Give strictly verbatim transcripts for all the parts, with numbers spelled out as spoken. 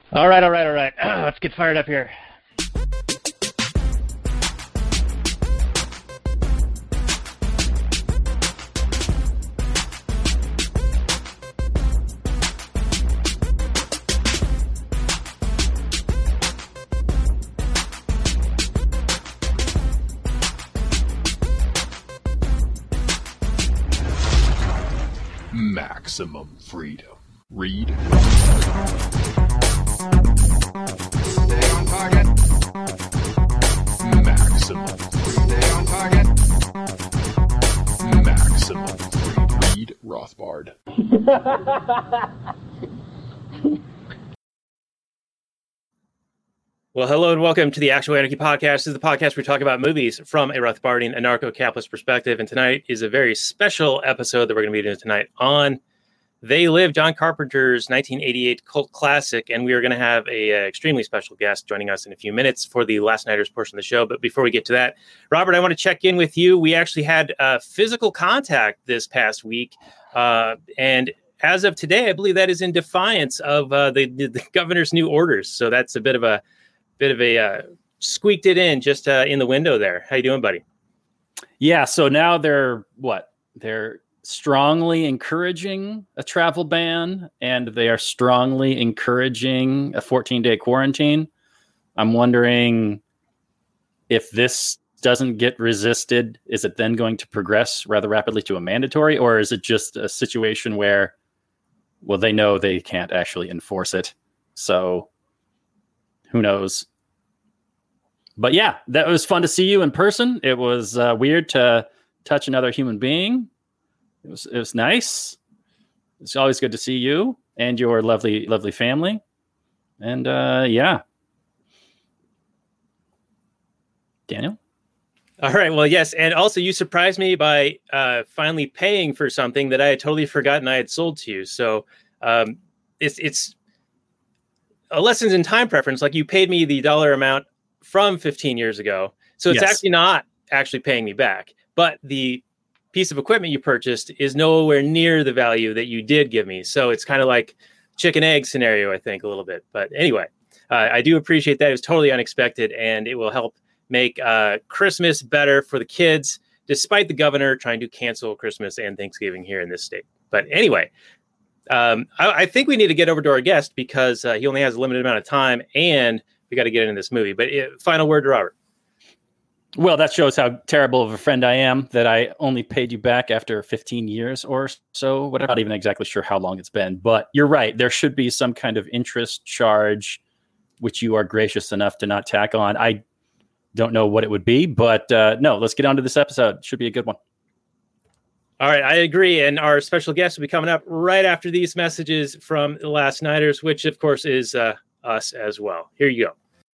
All right, all right, all right. Let's get fired up here. Maximum freedom. Read. Stay on target. Maximum freedom. Stay on target. Maximum freedom. Read Rothbard. Well, hello and welcome to the Actual Anarchy Podcast. This is the podcast where we talk about movies from a Rothbardian anarcho-capitalist perspective. And tonight is a very special episode that we're going to be doing tonight on They Live, John Carpenter's nineteen eighty-eight cult classic. And we are going to have a uh, extremely special guest joining us in a few minutes for the Last Nighters portion of the show. But before we get to that, Robert, I want to check in with you. We actually had uh, physical contact this past week. Uh, and as of today, I believe that is in defiance of uh, the, the, the governor's new orders. So that's a bit of a Bit of a uh, squeaked it in just uh, in the window there. How you doing, buddy? Yeah. So now they're what? They're strongly encouraging a travel ban, and they are strongly encouraging a fourteen day quarantine. I'm wondering if this doesn't get resisted, is it then going to progress rather rapidly to a mandatory, or is it just a situation where, well, they know they can't actually enforce it, so who knows? But yeah, that was fun to see you in person. It was uh, weird to touch another human being. It was it was nice. It's always good to see you and your lovely, lovely family. And uh, yeah. Daniel? All right. Well, yes. And also you surprised me by uh, finally paying for something that I had totally forgotten I had sold to you. So um, it's it's a lessons in time preference. Like you paid me the dollar amount from fifteen years ago. So it's Yes. actually not actually paying me back, but the piece of equipment you purchased is nowhere near the value that you did give me. So it's kind of like chicken egg scenario, I think, a little bit. But anyway, uh, I do appreciate that. It was totally unexpected, and it will help make uh, Christmas better for the kids, despite the governor trying to cancel Christmas and Thanksgiving here in this state. But anyway, Um, I, I think we need to get over to our guest because uh, he only has a limited amount of time and we got to get into this movie. But uh, final word to Robert. Well, that shows how terrible of a friend I am that I only paid you back after fifteen years or so. But I'm not even exactly sure how long it's been. But you're right. There should be some kind of interest charge, which you are gracious enough to not tack on. I don't know what it would be, but uh, no, let's get on to this episode. Should be a good one. All right, I agree. And our special guest will be coming up right after these messages from the Last Nighters, which, of course, is uh, us as well. Here you go.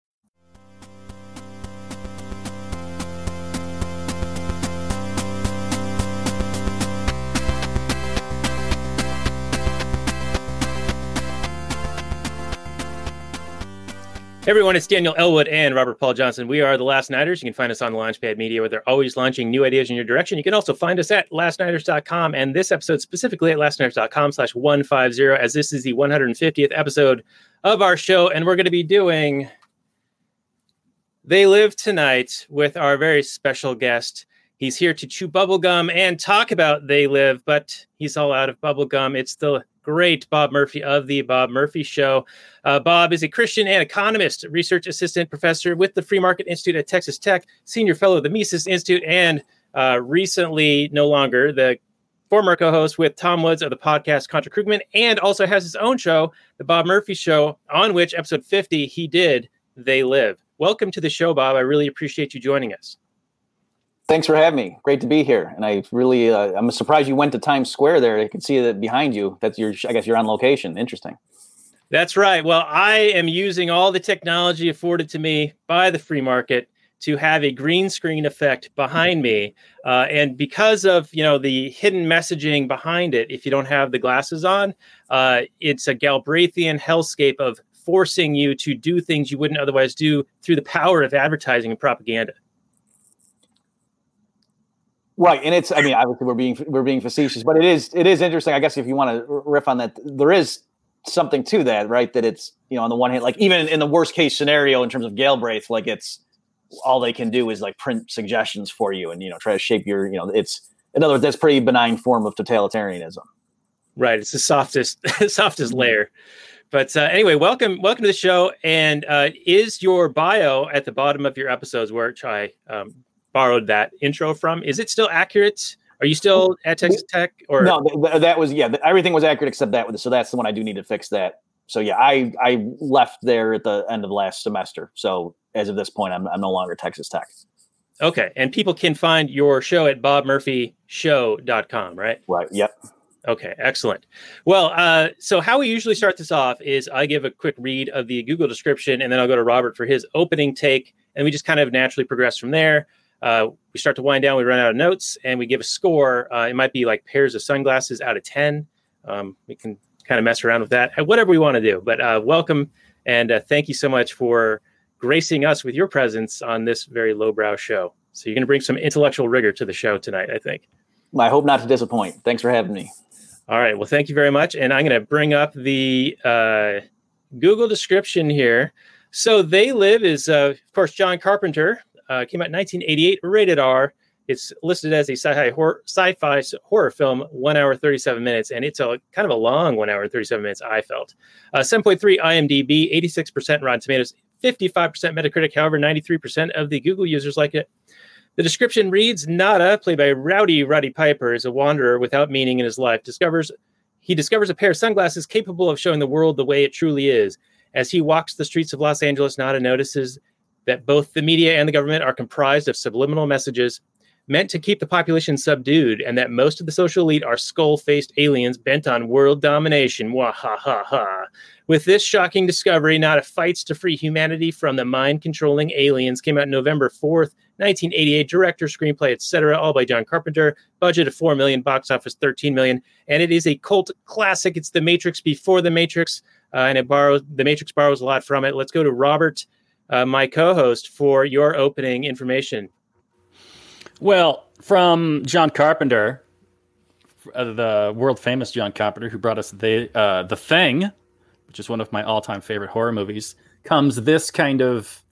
Hey everyone, it's Daniel Elwood and Robert Paul Johnson. We are the Last Nighters. You can find us on Launchpad Media, where they're always launching new ideas in your direction. You can also find us at last nighters dot com, and this episode specifically at last nighters dot com slash one fifty, as this is the one hundred fiftieth episode of our show, and we're going to be doing They Live tonight with our very special guest. He's here to chew bubblegum and talk about They Live, but he's all out of bubblegum. It's the great Bob Murphy of The Bob Murphy Show. Uh, Bob is a Christian and economist, research assistant professor with the Free Market Institute at Texas Tech, senior fellow of the Mises Institute, and uh, recently, no longer, the former co-host with Tom Woods of the podcast Contra Krugman, and also has his own show, The Bob Murphy Show, on which episode fifty he did They Live. Welcome to the show, Bob. I really appreciate you joining us. Thanks for having me. Great to be here. And I really, uh, I'm surprised you went to Times Square there. I can see that behind you. That's your, I guess you're on location. Interesting. That's right. Well, I am using all the technology afforded to me by the free market to have a green screen effect behind me. Uh, and because of, you know, the hidden messaging behind it, if you don't have the glasses on, uh, it's a Galbraithian hellscape of forcing you to do things you wouldn't otherwise do through the power of advertising and propaganda. Right, and it's, I mean, obviously we're being we're being facetious, but it is it is interesting. I guess if you want to riff on that, there is something to that, right? That it's, you know, on the one hand, like even in the worst case scenario in terms of Galbraith, like it's all they can do is like print suggestions for you and, you know, try to shape your, you know, it's, in other words, that's pretty benign form of totalitarianism. Right. It's the softest, softest layer. But uh, anyway, welcome, welcome to the show. And uh, is your bio at the bottom of your episodes, which I um, borrowed that intro from, is it still accurate? Are you still at Texas Tech? Or no? Th- that was yeah. Th- everything was accurate except that. So that's the one I do need to fix that. So yeah, I I left there at the end of last semester. So as of this point, I'm I'm no longer Texas Tech. Okay, and people can find your show at bob murphy show dot com, right? Right. Yep. Okay, excellent. Well, uh, so how we usually start this off is I give a quick read of the Google description, and then I'll go to Robert for his opening take, and we just kind of naturally progress from there. Uh, we start to wind down, we run out of notes, and we give a score. Uh, it might be like pairs of sunglasses out of ten. Um, we can kind of mess around with that, whatever we want to do. But uh, welcome, and uh, thank you so much for gracing us with your presence on this very lowbrow show. So you're going to bring some intellectual rigor to the show tonight, I think. I hope not to disappoint. Thanks for having me. All right. Well, thank you very much. And I'm going to bring up the uh, Google description here. So They Live is, uh, of course, John Carpenter. Uh, came out in nineteen eighty-eight, rated R. It's listed as a sci-fi horror, sci-fi horror film, one hour, thirty-seven minutes. And it's a kind of a long one hour, thirty-seven minutes, I felt. Uh, seven point three IMDb, eighty-six percent Rotten Tomatoes, fifty-five percent Metacritic. However, ninety-three percent of the Google users like it. The description reads, Nada, played by Rowdy Roddy Piper, is a wanderer without meaning in his life. Discovers He discovers a pair of sunglasses capable of showing the world the way it truly is. As he walks the streets of Los Angeles, Nada notices that both the media and the government are comprised of subliminal messages meant to keep the population subdued, and that most of the social elite are skull-faced aliens bent on world domination. Wah-ha-ha-ha. With this shocking discovery, Nada fights to free humanity from the mind-controlling aliens. Came out November fourth, nineteen eighty-eight. Director, screenplay, et cetera, all by John Carpenter. Budget of four million dollars, box office thirteen million dollars. And it is a cult classic. It's The Matrix before The Matrix, uh, and it borrows The Matrix borrows a lot from it. Let's go to Robert, uh, my co-host, for your opening information. Well, from John Carpenter, uh, the world-famous John Carpenter, who brought us the uh, The Thing, which is one of my all-time favorite horror movies, comes this kind of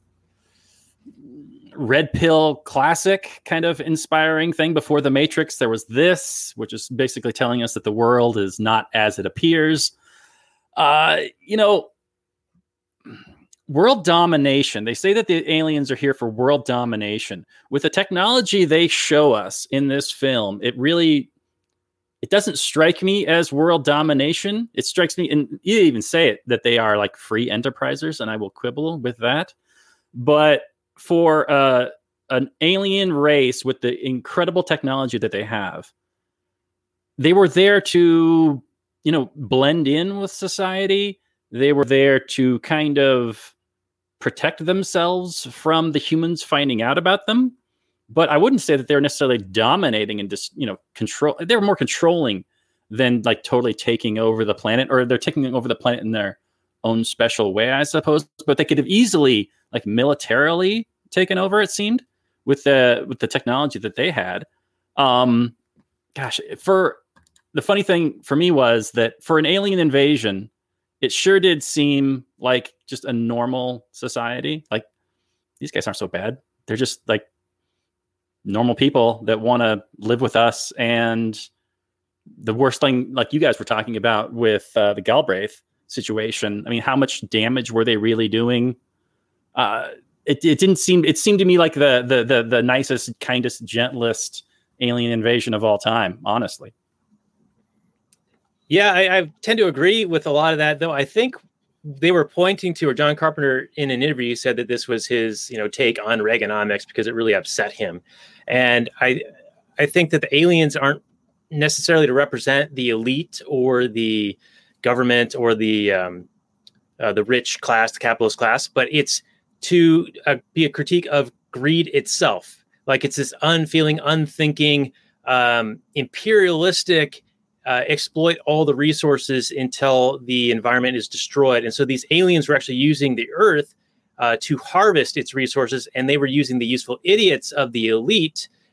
red pill classic kind of inspiring thing. Before The Matrix, there was this, which is basically telling us that the world is not as it appears. Uh, you know, world domination. They say that the aliens are here for world domination. With the technology they show us in this film, it really, it doesn't strike me as world domination. It strikes me, and you even say it, that they are like free enterprisers, and I will quibble with that. But for uh, an alien race with the incredible technology that they have, they were there to, you know, blend in with society. They were there to kind of protect themselves from the humans finding out about them. But I wouldn't say that they're necessarily dominating and just, you know, control. They're more controlling than like totally taking over the planet, or they're taking over the planet in their own special way, I suppose. But they could have easily like militarily taken over, it seemed, with the with the technology that they had. Um, gosh, for the funny thing for me was that for an alien invasion, it sure did seem like just a normal society. Like, these guys aren't so bad. They're just like normal people that want to live with us. And the worst thing, like you guys were talking about with uh, the Galbraith situation, I mean, how much damage were they really doing? Uh, it, it didn't seem, it seemed to me like the, the, the, the nicest, kindest, gentlest alien invasion of all time, honestly. Yeah, I, I tend to agree with a lot of that, though. I think they were pointing to, or John Carpenter in an interview said that this was his, you know, take on Reaganomics because it really upset him. And I, I think that the aliens aren't necessarily to represent the elite or the government or the um, uh, the rich class, the capitalist class, but it's to uh, be a critique of greed itself. Like, it's this unfeeling, unthinking, um, imperialistic. Uh, exploit all the resources until the environment is destroyed. And so these aliens were actually using the Earth uh, to harvest its resources, and they were using the useful idiots of the elite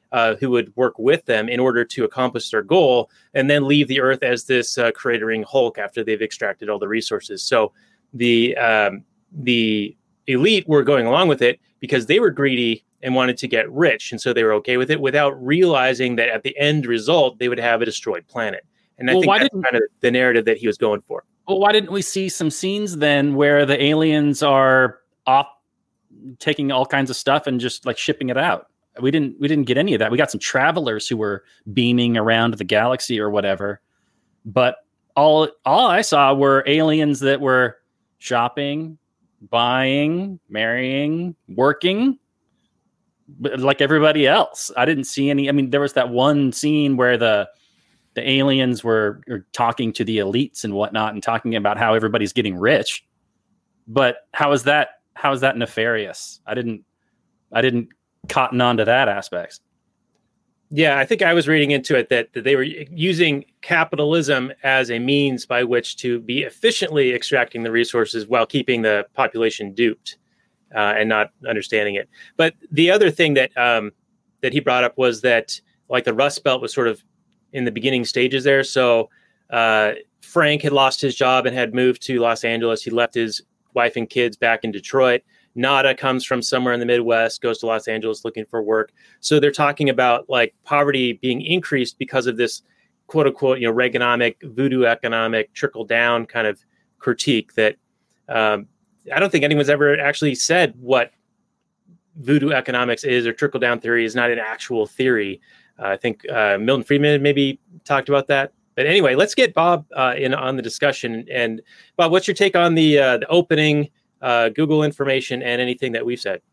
uh, who would work with them in order to accomplish their goal, and then leave the Earth as this uh, cratering hulk after they've extracted all the resources. So the um, the elite were going along with it because they were greedy and wanted to get rich, and so they were okay with it without realizing that at the end result they would have a destroyed planet. And I Well, think why that's didn't- kind of the narrative that he was going for. Well, why didn't we see some scenes then where the aliens are off taking all kinds of stuff and just like shipping it out? We didn't we didn't get any of that. We got some travelers who were beaming around the galaxy or whatever. But all all I saw were aliens that were shopping, buying, marrying, working, but like everybody else. I didn't see any. I mean, there was that one scene where the the aliens were, were talking to the elites and whatnot and talking about how everybody's getting rich. But how is that, how is that nefarious? I didn't, I didn't cotton on to that aspect. Yeah, I think I was reading into it that, that they were using capitalism as a means by which to be efficiently extracting the resources while keeping the population duped uh, and not understanding it. But the other thing that um, that he brought up was that like the Rust Belt was sort of in the beginning stages there. So uh, Frank had lost his job and had moved to Los Angeles. He left his wife and kids back in Detroit. Nada comes from somewhere in the Midwest, goes to Los Angeles looking for work. So they're talking about like poverty being increased because of this quote unquote, you know, Reaganomic, voodoo economic trickle down kind of critique that um, I don't think anyone's ever actually said what voodoo economics is or trickle down theory is not an actual theory. Uh, I think uh, Milton Friedman maybe talked about that. But anyway, let's get Bob uh, in on the discussion. And Bob, what's your take on the uh, the opening, uh, Google information, and anything that we've said?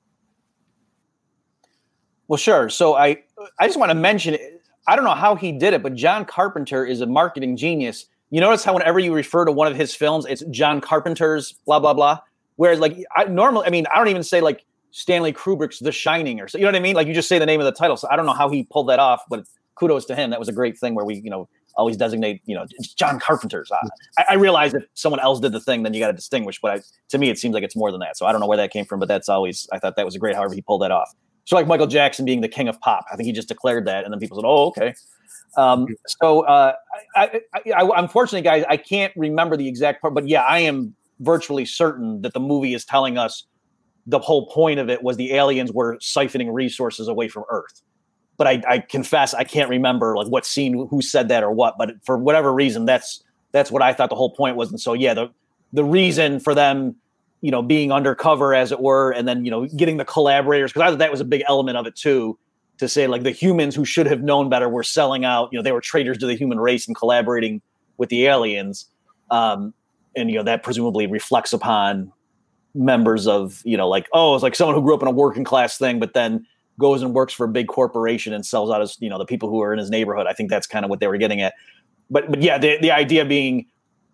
Well, sure. So I I just want to mention, I don't know how he did it, but John Carpenter is a marketing genius. You notice how whenever you refer to one of his films, it's John Carpenter's blah, blah, blah. Whereas like I normally, I mean, I don't even say like Stanley Kubrick's The Shining or so, you know what I mean? Like you just say the name of the title. So I don't know how he pulled that off, but kudos to him. That was a great thing where we, you know, always designate, you know, it's John Carpenter's. Uh, I, I realize if someone else did the thing, then you got to distinguish. But I, to me, it seems like it's more than that. So I don't know where that came from, but that's always, I thought that was a great, however he pulled that off. So like Michael Jackson being the king of pop, I think he just declared that. And then people said, oh, okay. Um, so uh, I, I, I, unfortunately, guys, I can't remember the exact part, but yeah, I am virtually certain that the movie is telling us the whole point of it was the aliens were siphoning resources away from Earth. But I, I confess I can't remember like what scene, who said that or what. But for whatever reason, that's that's what I thought the whole point was. And so yeah, the the reason for them, you know, being undercover as it were, and then you know getting the collaborators, because I thought that was a big element of it too. To say like the humans who should have known better were selling out. You know, they were traitors to the human race and collaborating with the aliens. Um, and you know that presumably reflects upon members of, you know, like, oh, it's like someone who grew up in a working class thing, but then goes and works for a big corporation and sells out as, you know, the people who are in his neighborhood. I think that's kind of what they were getting at. But, but yeah, the, the idea being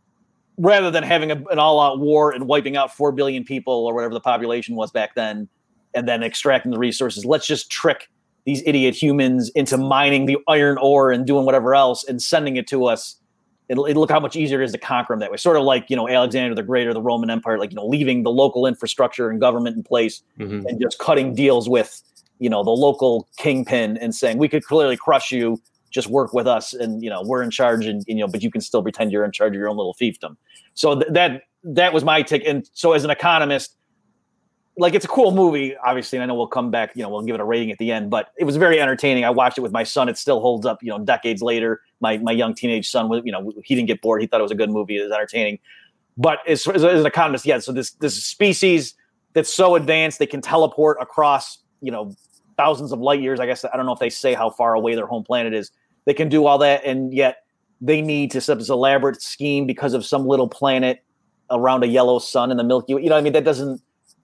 rather than having a, an all out war and wiping out four billion people or whatever the population was back then, and then extracting the resources, let's just trick these idiot humans into mining the iron ore and doing whatever else and sending it to us. It'll, it'll look how much easier it is to conquer them that way. Sort of like, you know, Alexander the Great or the Roman Empire, like, you know, leaving the local infrastructure and government in place mm-hmm. and just cutting deals with, you know, the local kingpin and saying, we could clearly crush you, just work with us. And, you know, we're in charge and, you know, but you can still pretend you're in charge of your own little fiefdom. So th- that, that was my take. And so as an economist, like, it's a cool movie, obviously, and I know we'll come back, you know, we'll give it a rating at the end, but it was very entertaining. I watched it with my son. It still holds up, you know, decades later. My my young teenage son, was, you know, he didn't get bored. He thought it was a good movie. It was entertaining. But as, as, as an economist, yeah, so this this species that's so advanced, they can teleport across, you know, thousands of light years. I guess, I don't know if they say how far away their home planet is. They can do all that, and yet they need to set up this elaborate scheme because of some little planet around a yellow sun in the Milky Way. You know what I mean? That doesn't,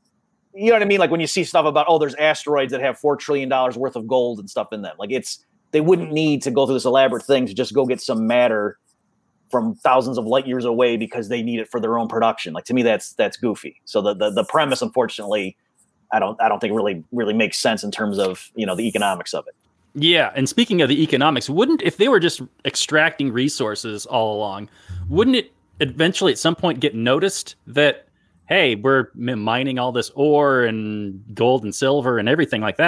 you know what I mean? Like when you see stuff about, oh, there's asteroids that have four trillion dollars worth of gold and stuff in them. Like it's, they wouldn't need to go through this elaborate thing to just go get some matter from thousands of light years away because they need it for their own production. Like to me, that's, that's goofy. So the, the, the premise, unfortunately, I don't, I don't think really, really makes sense in terms of, you know, the economics of it. Yeah. And speaking of the economics, wouldn't, if they were just extracting resources all along, wouldn't it eventually at some point get noticed that, hey, we're mining all this ore and gold and silver and everything like that,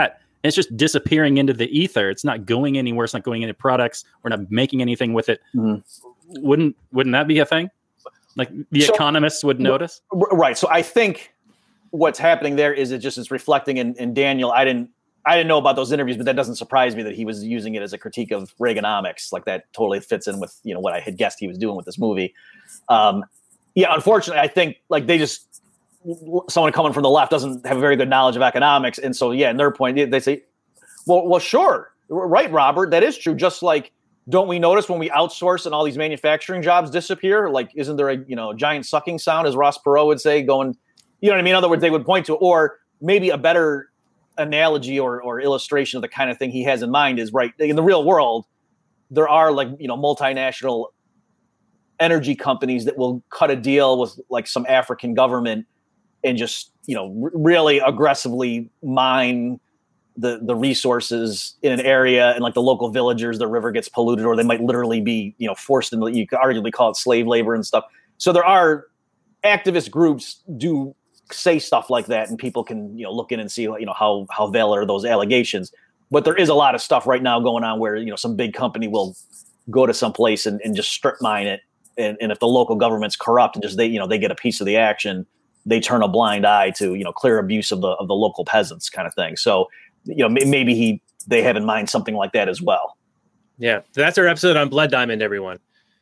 And it's just disappearing into the ether. It's not going anywhere. It's not going into products. We're not making anything with it. Mhm. Wouldn't wouldn't that be a thing? Like the So- economists would notice? R- Right. So I think what's happening there is it just is reflecting in, in Daniel. I didn't I didn't know about those interviews, but that doesn't surprise me that he was using it as a critique of Reaganomics. Like that totally fits in with, you know, what I had guessed he was doing with this movie. Um, yeah, unfortunately, I think like they just someone coming from the left doesn't have a very good knowledge of economics, and so yeah, in their point, they say, well, well, sure, right, Robert, that is true. Just like, don't we notice when we outsource and all these manufacturing jobs disappear? Like, isn't there a you know giant sucking sound, as Ross Perot would say, going, you know what I mean? In other words, they would point to, or maybe a better analogy or or illustration of the kind of thing he has in mind is right in the real world. There are like you know multinational energy companies that will cut a deal with like some African government and just you know r- really aggressively mine the the resources in an area, and like the local villagers, the river gets polluted, or they might literally be you know forced into, you could arguably call it slave labor and stuff. So there are activist groups do say stuff like that, and people can you know look in and see you know how how valid are those allegations. But there is a lot of stuff right now going on where you know some big company will go to some place and, and just strip mine it, and, and if the local government's corrupt and just they you know they get a piece of the action, they turn a blind eye to you know clear abuse of the of the local peasants kind of thing. So you know m- maybe he they have in mind something like that as well. Yeah, so that's our episode on Blood Diamond, everyone.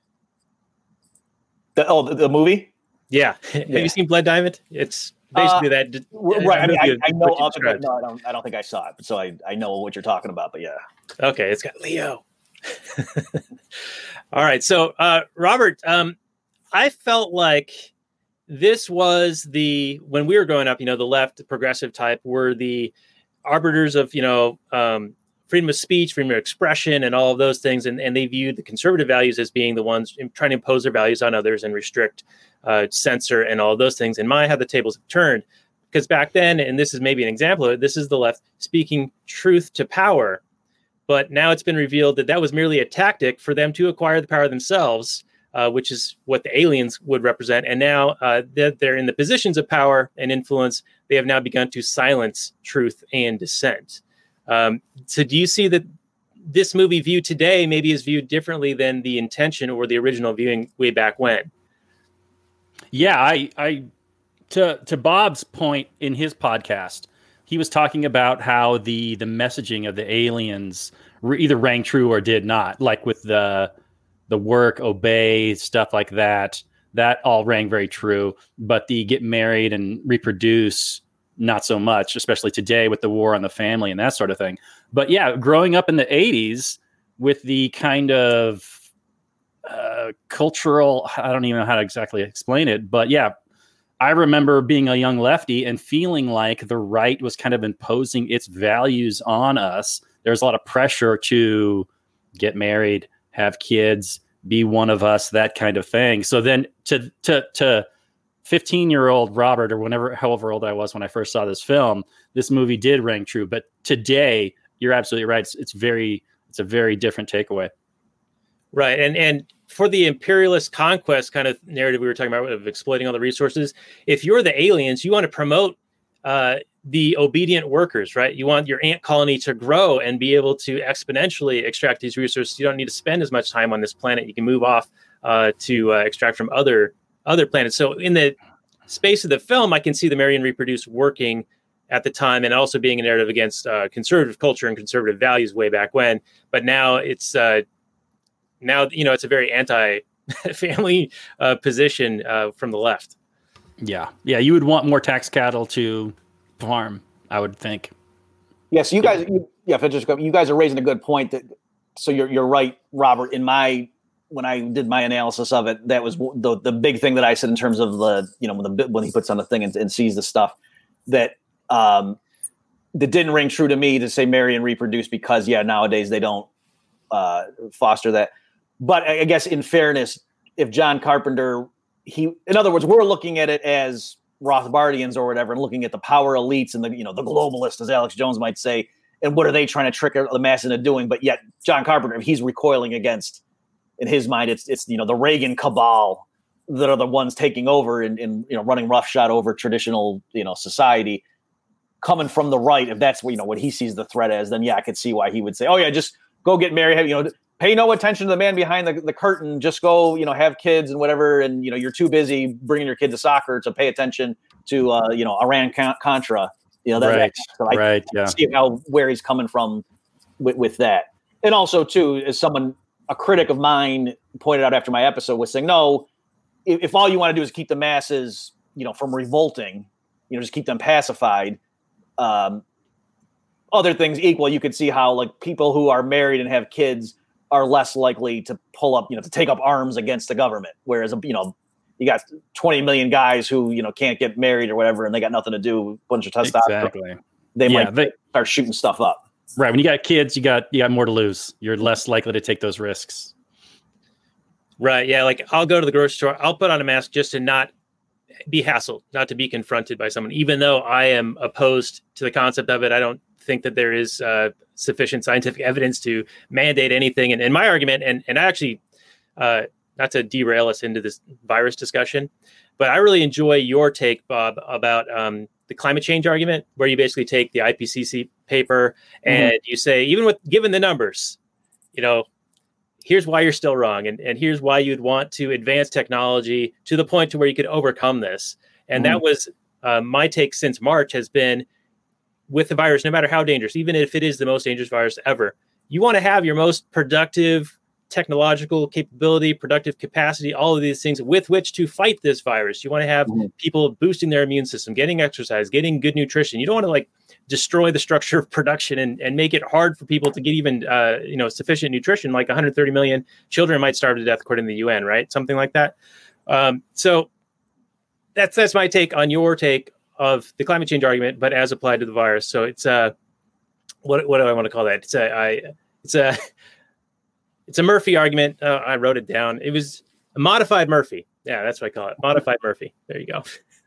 The, oh, the, the movie. Yeah. Have Yeah. you seen Blood Diamond? It's basically Uh, that. d- Right. I mean, I, movie I know what you of it, but described. no, I don't. I don't think I saw it. So I, I know what you're talking about. But yeah. Okay, it's got Leo. All right, so uh, Robert, um, I felt like this was the when we were growing up. You know, the left, the progressive type, were the arbiters of you know um, freedom of speech, freedom of expression, and all of those things, and and they viewed the conservative values as being the ones trying to impose their values on others and restrict, uh, censor, and all of those things. And my how the tables have turned, because back then, and this is maybe an example of it, this is the left speaking truth to power. But now it's been revealed that that was merely a tactic for them to acquire the power themselves, uh, which is what the aliens would represent. And now uh, that they're in the positions of power and influence, they have now begun to silence truth and dissent. Um, so do you see that this movie viewed today maybe is viewed differently than the intention or the original viewing way back when? Yeah, I, I, to to Bob's point in his podcast, he was talking about how the the messaging of the aliens re- either rang true or did not, like with the the work, obey, stuff like that. That all rang very true, but the get married and reproduce, not so much, especially today with the war on the family and that sort of thing. But yeah, growing up in the eighties with the kind of uh, cultural, I don't even know how to exactly explain it, but yeah, I remember being a young lefty and feeling like the right was kind of imposing its values on us. There's a lot of pressure to get married, have kids, be one of us, that kind of thing. So then to to to fifteen-year-old Robert, or whenever, however old I was when I first saw this film, this movie did ring true. But today, you're absolutely right. It's, it's very, it's a very different takeaway. Right. And and for the imperialist conquest kind of narrative we were talking about of exploiting all the resources, if you're the aliens, you want to promote uh, the obedient workers, right? You want your ant colony to grow and be able to exponentially extract these resources. You don't need to spend as much time on this planet. You can move off uh, to uh, extract from other other planets. So in the space of the film, I can see the marry and reproduce working at the time, and also being a narrative against uh, conservative culture and conservative values way back when. But now it's uh, now you know it's a very anti-family uh, position uh, from the left. Yeah, yeah, you would want more tax cattle to farm, I would think. Yeah. So you guys, you, yeah, if I just go, you guys are raising a good point. That so you're you're right, Robert. In my when I did my analysis of it, that was the the big thing that I said in terms of the you know when the when he puts on the thing and, and sees the stuff that um, that didn't ring true to me to say marry and reproduce, because yeah, nowadays they don't uh, foster that. But I, I guess in fairness, if John Carpenter, he in other words, we're looking at it as Rothbardians or whatever, and looking at the power elites and the you know the globalists, as Alex Jones might say, and what are they trying to trick the mass into doing? But yet John Carpenter, he's recoiling against. In his mind, it's it's you know the Reagan cabal that are the ones taking over and, and you know running roughshod over traditional you know society. coming from the right, if that's what, you know, what he sees the threat as, then yeah, I could see why he would say, oh yeah, just go get married, you know, pay no attention to the man behind the, the curtain, just go, you know, have kids and whatever. And, you know, you're too busy bringing your kid to soccer to pay attention to, uh, you know, Iran Contra, you know, that, right, that, so I right, yeah. see how, where he's coming from with, with that. And also too, as someone, a critic of mine pointed out after my episode was saying, no, if, if all you want to do is keep the masses, you know, from revolting, you know, just keep them pacified, um, other things equal, you could see how like people who are married and have kids are less likely to pull up, you know, to take up arms against the government. Whereas, you know, you got twenty million guys who, you know, can't get married or whatever, and they got nothing to do, bunch of testosterone. Exactly. They Yeah, might they- start shooting stuff up. Right. When you got kids, you got you got more to lose. You're less likely to take those risks. Right. Yeah. Like I'll go to the grocery store. I'll put on a mask just to not be hassled, not to be confronted by someone, even though I am opposed to the concept of it. I don't think that there is uh, sufficient scientific evidence to mandate anything. And, and my argument, and, and actually, uh, not to derail us into this virus discussion, but I really enjoy your take, Bob, about um, the climate change argument, where you basically take the I P C C paper and mm-hmm. you say, even with given the numbers, you know, here's why you're still wrong. And, and here's why you'd want to advance technology to the point to where you could overcome this. And mm-hmm. that was uh, my take since March has been, with the virus, no matter how dangerous, even if it is the most dangerous virus ever, you want to have your most productive technological capability, productive capacity, all of these things with which to fight this virus. You want to have mm-hmm. people boosting their immune system, getting exercise, getting good nutrition. You don't want to like destroy the structure of production and, and make it hard for people to get even, uh, you know, sufficient nutrition. Like one hundred thirty million children might starve to death, according to the U N, right? Something like that. Um, so that's, that's my take on your take of the climate change argument, but as applied to the virus. So it's uh what what do I want to call that? It's a I it's a it's a Murphy argument. Uh, I wrote it down. It was a modified Murphy. Yeah, that's what I call it. Modified Murphy. There you go.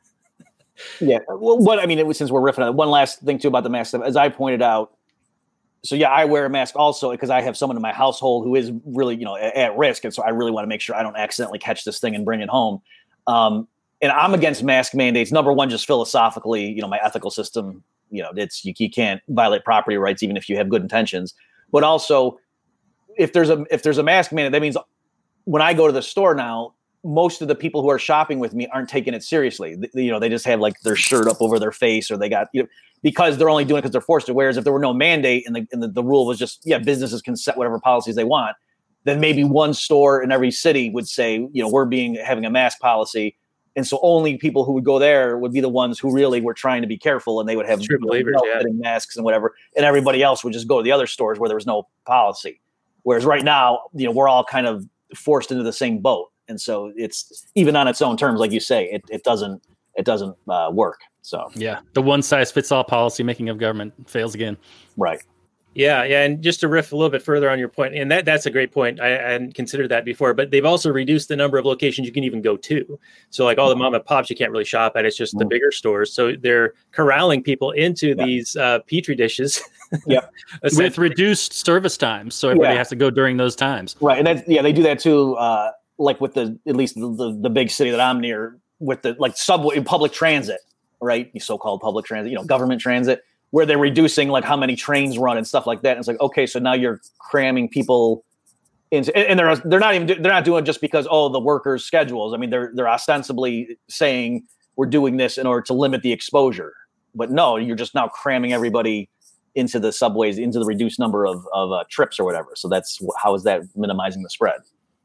Yeah. Well, what I mean, it was, since we're riffing on it, one last thing too about the mask stuff, as I pointed out. So yeah, I wear a mask also because I have someone in my household who is really, you know, at, at risk, and so I really want to make sure I don't accidentally catch this thing and bring it home. Um, And I'm against mask mandates. Number one, just philosophically, you know, my ethical system, you know, it's you, you can't violate property rights even if you have good intentions. But also, if there's a if there's a mask mandate, that means when I go to the store now, most of the people who are shopping with me aren't taking it seriously. The, you know, they just have like their shirt up over their face, or they got, you know, because they're only doing it because they're forced to. Whereas if there were no mandate and the and the, the rule was just, yeah, businesses can set whatever policies they want, then maybe one store in every city would say, you know, we're being having a mask policy. And so only people who would go there would be the ones who really were trying to be careful, and they would have true believers, you know, yeah. masks and whatever. And everybody else would just go to the other stores where there was no policy. Whereas right now, you know, we're all kind of forced into the same boat. And so it's even on its own terms, like you say, it, it doesn't it doesn't uh, work. So yeah, the one size fits all policy making of government fails again. Right. Yeah, yeah, and just to riff a little bit further on your point, and that, that's a great point. I, I hadn't considered that before, but they've also reduced the number of locations you can even go to. So like all the mom and pops you can't really shop at, it's just mm-hmm. the bigger stores. So they're corralling people into yeah. these uh, Petri dishes. Yep. With reduced service times, so everybody yeah. has to go during those times. Right, and that's, yeah, they do that too, uh, like with the, at least the, the, the big city that I'm near, with the like subway, public transit, right? The so-called public transit, you know, government transit, where they're reducing like how many trains run and stuff like that. And it's like, okay, so now you're cramming people into, and, and they're they're not even they're not doing it just because, oh, the workers' schedules. I mean, they're they're ostensibly saying we're doing this in order to limit the exposure, but no, you're just now cramming everybody into the subways, into the reduced number of of uh, trips or whatever. So that's how is that minimizing the spread?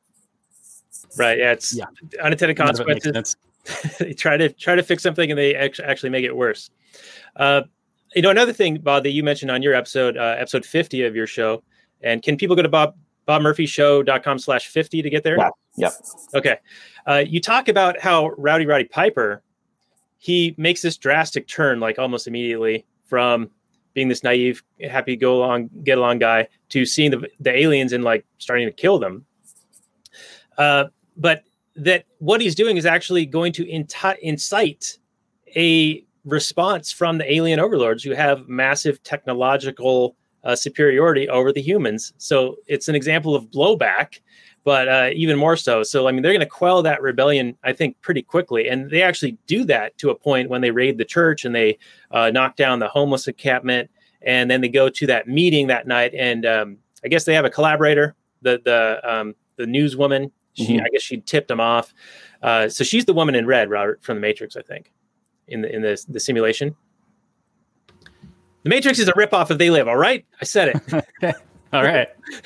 Right. Yeah. It's yeah. unintended consequences. They try to try to fix something and they actually make it worse. Uh, You know, another thing, Bob, that you mentioned on your episode, uh, episode fifty of your show, and can people go to Bob bob murphy show dot com slash fifty to get there? Yeah. Yep. Okay. Uh, you talk about how Rowdy Roddy Piper, he makes this drastic turn, like almost immediately, from being this naive, happy, go along, get along guy to seeing the the aliens and like starting to kill them. Uh, but that what he's doing is actually going to inti- incite a response from the alien overlords who have massive technological uh, superiority over the humans. So it's an example of blowback but uh, even more so. So, I mean, they're going to quell that rebellion, I think, pretty quickly. And they actually do that to a point when they raid the church and they uh, knock down the homeless encampment. And then they go to that meeting that night. And um, I guess they have a collaborator, the the um, the newswoman. She, mm-hmm. I guess she tipped them off. Uh, so she's the woman in red, Robert, from the Matrix, I think, in the in the, the simulation. The Matrix is a ripoff of They Live. All right, I said it. All right.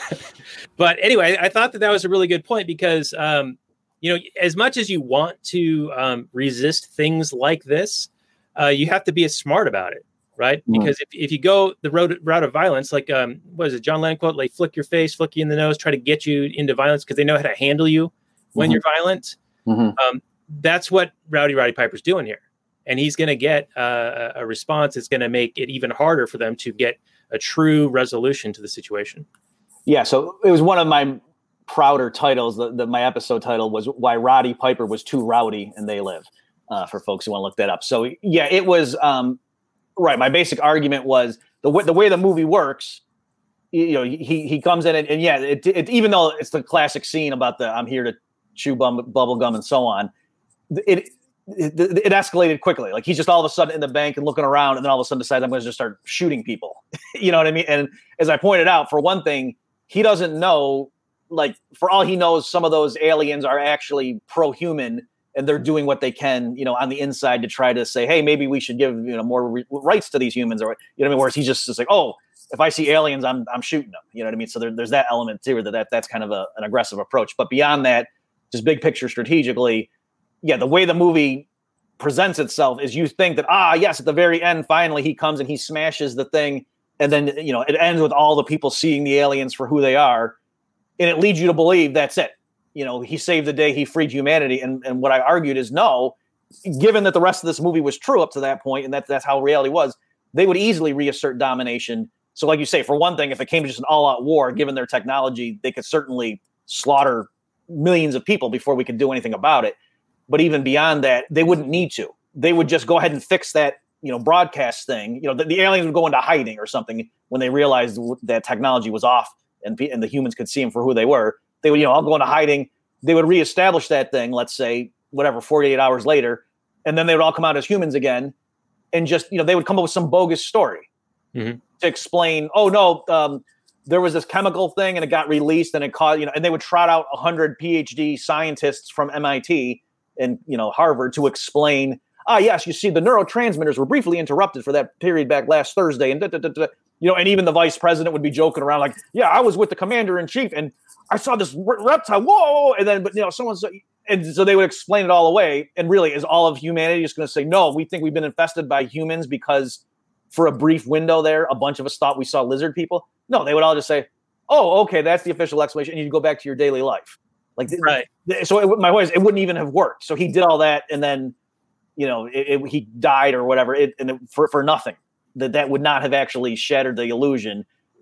But anyway, I thought that that was a really good point because, um, you know, as much as you want to um, resist things like this, uh, you have to be as smart about it, right? Mm-hmm. Because if, if you go the road, route of violence, like, um, what is it, John Lennon quote, like flick your face, flick you in the nose, try to get you into violence because they know how to handle you when mm-hmm. you're violent. Mm-hmm. Um, that's what Rowdy Roddy Piper's doing here. And he's going to get uh, a response that's going to make it even harder for them to get a true resolution to the situation. Yeah, so it was one of my prouder titles. The, the my episode title was "Why Roddy Piper Was Too Rowdy and They Live." Uh, for folks who want to look that up. So yeah, it was um, right. My basic argument was the way the way the movie works. You know, he he comes in and, and yeah, it, it, even though it's the classic scene about the I'm here to chew bum, bubble gum and so on, it. It, it escalated quickly. Like he's just all of a sudden in the bank and looking around, and then all of a sudden decides I'm going to just start shooting people. You know what I mean? And as I pointed out, for one thing, he doesn't know. Like for all he knows, some of those aliens are actually pro-human, and they're doing what they can, you know, on the inside to try to say, hey, maybe we should give you know more re- rights to these humans, or you know what I mean? Whereas he's just, just like, oh, if I see aliens, I'm I'm shooting them. You know what I mean? So there, there's that element too, that, that that's kind of a, an aggressive approach. But beyond that, just big picture strategically. Yeah, the way the movie presents itself is you think that, ah, yes, at the very end, finally he comes and he smashes the thing. And then, you know, it ends with all the people seeing the aliens for who they are. And it leads you to believe that's it. You know, he saved the day, he freed humanity. And, and what I argued is no, given that the rest of this movie was true up to that point, and that, that's how reality was, they would easily reassert domination. So like you say, for one thing, if it came to just an all-out war, given their technology, they could certainly slaughter millions of people before we could do anything about it. But even beyond that, they wouldn't need to. They would just go ahead and fix that, you know, broadcast thing. You know, the, the aliens would go into hiding or something when they realized that technology was off and, and the humans could see them for who they were. They would, you know, all go into hiding. They would reestablish that thing, let's say, whatever, forty-eight hours later. And then they would all come out as humans again. And just, you know, they would come up with some bogus story mm-hmm. to explain, oh, no, um, there was this chemical thing and it got released and it caused, you know, and they would trot out one hundred P H D scientists from M I T and, you know, Harvard to explain, ah, yes, you see, the neurotransmitters were briefly interrupted for that period back last Thursday. And, da, da, da, da. you know, and even the vice president would be joking around like, yeah, I was with the commander in chief and I saw this r- reptile. Whoa. And then, but, you know, someone's, and so they would explain it all away. And really, is all of humanity just going to say, no, we think we've been infested by humans because for a brief window there, a bunch of us thought we saw lizard people? No, they would all just say, oh, okay, that's the official explanation. And you go back to your daily life. Like, right. So it, my point is, it wouldn't even have worked. So he did all that, and then, you know, it, it, he died or whatever, it, and it, for for nothing. That that would not have actually shattered the illusion.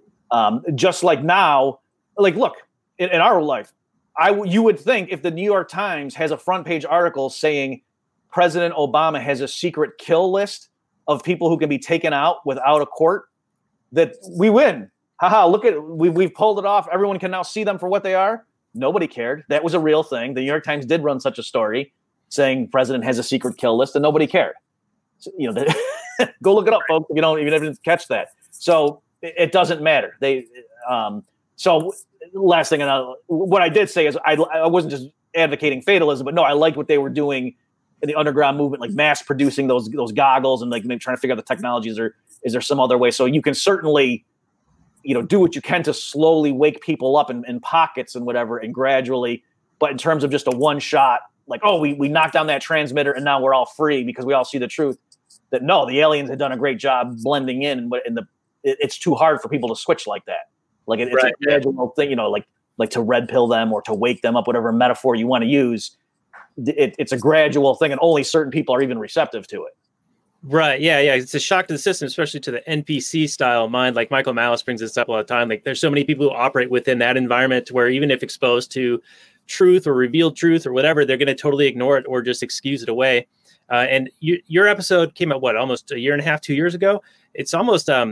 Um, just like now, like look in, in our life, I you would think if the New York Times has a front page article saying President Obama has a secret kill list of people who can be taken out without a court, that we win. Haha! Look at we we've pulled it off. Everyone can now see them for what they are. Nobody cared. That was a real thing. The New York Times did run such a story saying president has a secret kill list, and nobody cared. So, you know, the, go look it up, folks. If you don't even catch that. So it, it doesn't matter. They. Um, so last thing, and I'll, what I did say is I, I wasn't just advocating fatalism, but no, I liked what they were doing in the underground movement, like mass producing those those goggles and like maybe trying to figure out the technologies. Or is there some other way? So you can certainly, you know, do what you can to slowly wake people up in, in pockets and whatever, and gradually. But in terms of just a one shot, like, oh, we we knocked down that transmitter and now we're all free because we all see the truth. That no, the aliens had done a great job blending in, but in the it, it's too hard for people to switch like that. Like it, it's right, a gradual thing, you know, like like to red pill them or to wake them up, whatever metaphor you want to use. It, it's a gradual thing, and only certain people are even receptive to it. Right. Yeah. Yeah. It's a shock to the system, especially to the N P C style mind. Like Michael Malice brings this up all the time. Like there's so many people who operate within that environment where even if exposed to truth or revealed truth or whatever, they're going to totally ignore it or just excuse it away. Uh, and you, your episode came out, what, almost a year and a half, two years ago. It's almost, um,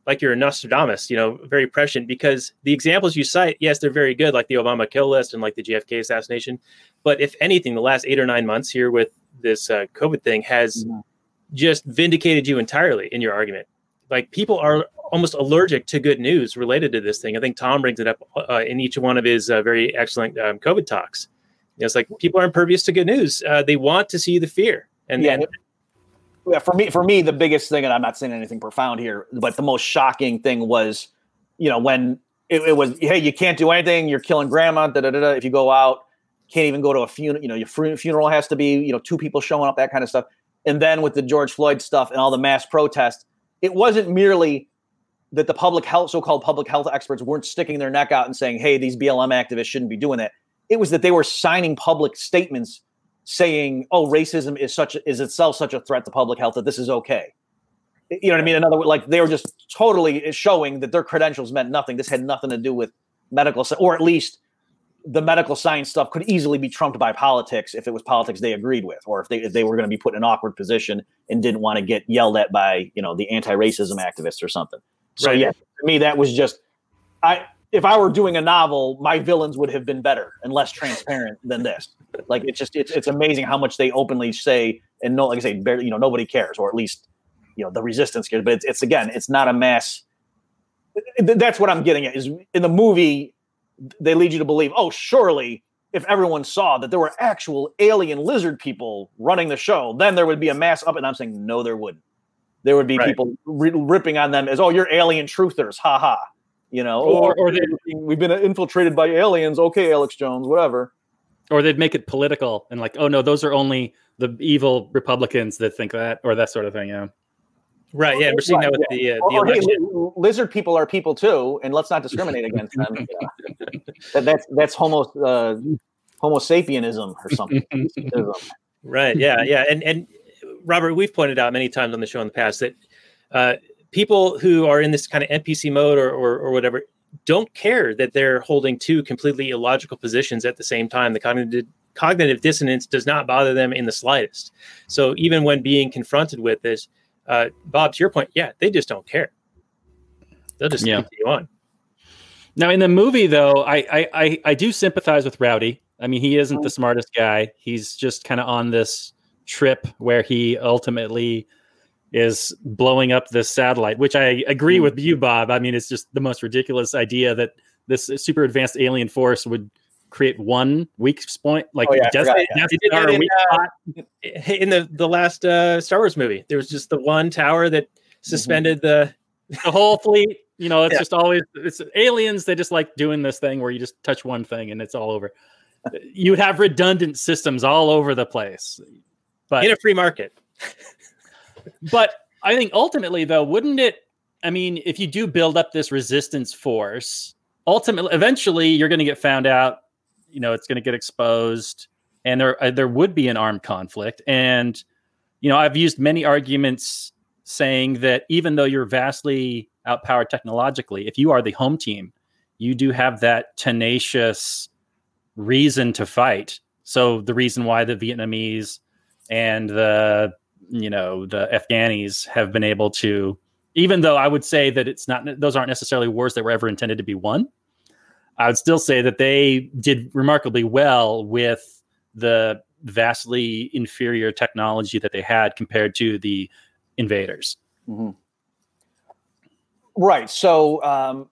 like you're a Nostradamus, you know, very prescient, because the examples you cite, yes, they're very good, like the Obama kill list and like the J F K assassination. But if anything, the last eight or nine months here with this uh, COVID thing has mm-hmm. just vindicated you entirely in your argument. Like, people are almost allergic to good news related to this thing. I think Tom brings it up uh, in each one of his uh, very excellent um, COVID talks. You know, it's like people are impervious to good news. Uh, they want to see the fear. And yeah, then, yeah, for me, for me, the biggest thing, and I'm not saying anything profound here, but the most shocking thing was, you know, when it, it was, hey, you can't do anything. You're killing grandma. Da, da, da, da. If you go out, can't even go to a funeral. You know, your fun- funeral has to be, you know, two people showing up, that kind of stuff. And then with the George Floyd stuff and all the mass protests, it wasn't merely that the public health, so-called public health experts weren't sticking their neck out and saying, hey, these B L M activists shouldn't be doing that. It was that they were signing public statements saying, oh, racism is such is itself such a threat to public health that this is okay. You know what I mean? In other words, like, they were just totally showing that their credentials meant nothing. This had nothing to do with medical, or at least the medical science stuff could easily be trumped by politics if it was politics they agreed with, or if they if they were going to be put in an awkward position and didn't want to get yelled at by, you know, the anti-racism activists or something. So right. yeah, to me, that was just, I, if I were doing a novel, my villains would have been better and less transparent than this. Like, it's just, it's, it's amazing how much they openly say, and no, like I say, barely, you know, nobody cares, or at least, you know, the resistance cares, but it's, it's again, it's not a mass. That's what I'm getting at, is in the movie, they lead you to believe, oh, surely if everyone saw that there were actual alien lizard people running the show, then there would be a mass up. And I'm saying, no, there wouldn't. There would be right. people ri- ripping on them as, oh, you're alien truthers. Ha ha. You know, or, or, or they, we've been infiltrated by aliens. Okay, Alex Jones, whatever. Or they'd make it political and like, oh no, those are only the evil Republicans that think that, or that sort of thing. Yeah. Right. Yeah. We're seeing right, that with yeah. the, uh, the or, hey, lizard people are people too, and let's not discriminate against them. Yeah. that, that's that's homo uh, Homo sapienism or something. Right. Yeah. Yeah. And and Robert, we've pointed out many times on the show in the past that uh, people who are in this kind of N P C mode or, or or whatever don't care that they're holding two completely illogical positions at the same time. The cognitive cognitive dissonance does not bother them in the slightest. So even when being confronted with this, uh, Bob, to your point, yeah, they just don't care. They'll just yeah. continue on. Now, in the movie, though, I, I I I do sympathize with Rowdy. I mean, he isn't the smartest guy. He's just kind of on this trip where he ultimately is blowing up this satellite, which I agree mm. with you, Bob. I mean, it's just the most ridiculous idea that this super advanced alien force would create one weak point, like oh, yeah, just, forgot, just yeah. in, weak uh, in the the last uh, Star Wars movie. There was just the one tower that suspended mm-hmm. the the whole fleet. You know, it's yeah. just always it's aliens. They just like doing this thing where you just touch one thing and it's all over. You would have redundant systems all over the place, but in a free market. But I think ultimately, though, wouldn't it? I mean, if you do build up this resistance force, ultimately, eventually, you're going to get found out. You know, it's going to get exposed, and there uh, there would be an armed conflict. And you know, I've used many arguments saying that even though you're vastly outpowered technologically, if you are the home team, you do have that tenacious reason to fight. So the reason why the Vietnamese and the you know the Afghanis have been able to, even though I would say that it's not, those aren't necessarily wars that were ever intended to be won, I would still say that they did remarkably well with the vastly inferior technology that they had compared to the invaders. Mm-hmm. Right. So um,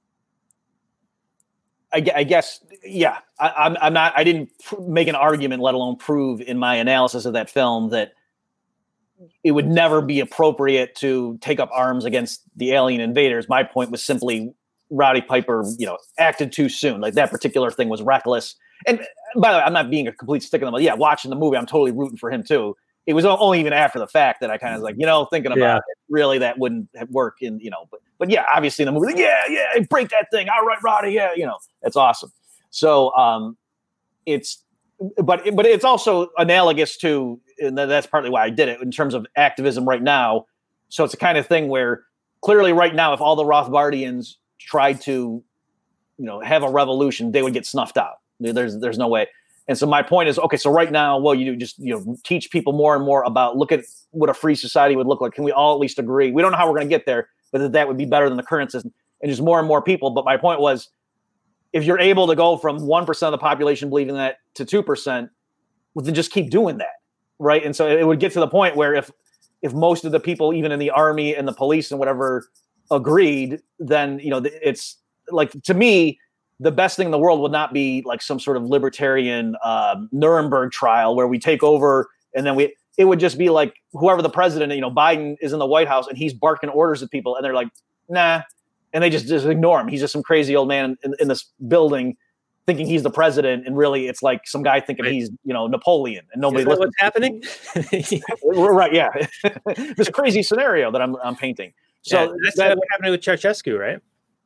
I, I guess, yeah, I, I'm, I'm not, I didn't pr- make an argument, let alone prove in my analysis of that film that it would never be appropriate to take up arms against the alien invaders. My point was simply Roddy Piper, you know, acted too soon. Like, that particular thing was reckless. And by the way, I'm not being a complete stick in the mud. Yeah, watching the movie, I'm totally rooting for him too. It was only even after the fact that I kind of was like, you know, thinking about yeah. it, really that wouldn't work in, you know, but, but yeah, obviously in the movie, like, yeah, yeah, break that thing. All right, Roddy. Yeah. You know, that's awesome. So um, it's, but, but it's also analogous to, and that's partly why I did it in terms of activism right now. So it's a kind of thing where clearly right now, if all the Rothbardians tried to, you know, have a revolution, they would get snuffed out. There's, there's no way. And so my point is, okay, so right now, well, you just, you know, teach people more and more about, look at what a free society would look like. Can we all at least agree? We don't know how we're going to get there, but that that would be better than the current system, and just more and more people. But my point was, if you're able to go from one percent of the population believing that to two percent, well, then just keep doing that, right? And so it would get to the point where if if most of the people, even in the army and the police and whatever, agreed, then, you know, it's like, to me, the best thing in the world would not be like some sort of libertarian um, Nuremberg trial where we take over and then we, it would just be like whoever the president, you know, Biden is in the White House and he's barking orders at people and they're like, nah. And they just, just ignore him. He's just some crazy old man in, in this building thinking he's the president. And really it's like some guy thinking right. he's, you know, Napoleon and nobody listens. What's happening? Right. Yeah. This crazy scenario that I'm, I'm painting. So yeah, that's that, what happened with Ceausescu, right?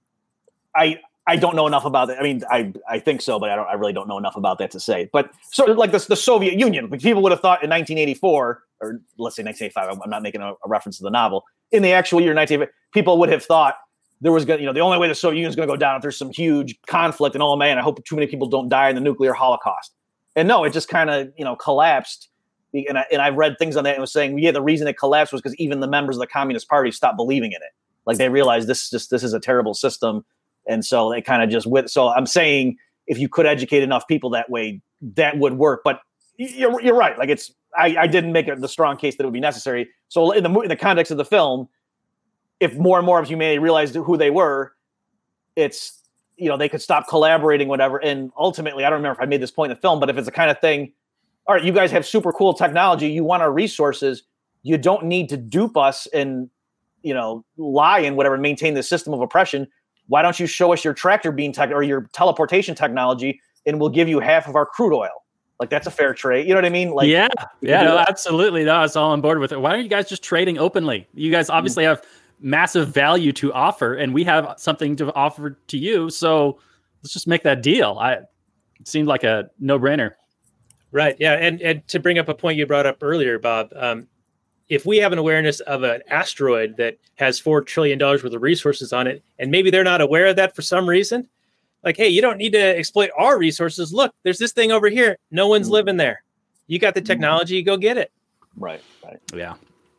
I, I don't know enough about it. I mean, I, I think so, but I don't. I really don't know enough about that to say. But sort of like the, the Soviet Union, people would have thought in nineteen eighty-four, or let's say nineteen eighty-five. I'm not making a, a reference to the novel. In the actual year nineteen eighty-five, people would have thought there was going, you know, the only way the Soviet Union is going to go down if there's some huge conflict. And oh man, I hope too many people don't die in the nuclear holocaust. And no, it just kind of, you know, collapsed. And I, and I read things on that and was saying, yeah, the reason it collapsed was because even the members of the Communist Party stopped believing in it. Like they realized this just this is a terrible system. And so they kind of just with. So I'm saying if you could educate enough people that way, that would work. But you're you're right. Like it's I, I didn't make it the strong case that it would be necessary. So in the in the context of the film, if more and more of humanity realized who they were, it's, you know, they could stop collaborating, whatever. And ultimately, I don't remember if I made this point in the film, but if it's the kind of thing, all right, you guys have super cool technology, you want our resources, you don't need to dupe us and, you know, lie and whatever, maintain the system of oppression. Why don't you show us your tractor beam tech or your teleportation technology and we'll give you half of our crude oil? Like, that's a fair trade. You know what I mean? Like, yeah, yeah, no, absolutely. No, I was all on board with it. Why are you guys just trading openly? You guys obviously have massive value to offer and we have something to offer to you. So let's just make that deal. I, it seemed like a no brainer. Right. Yeah. And, and to bring up a point you brought up earlier, Bob, um, if we have an awareness of an asteroid that has four trillion dollars worth of resources on it, and maybe they're not aware of that for some reason, like, hey, you don't need to exploit our resources. Look, there's this thing over here. No one's living there. You got the technology, go get it. Right. Right. Yeah.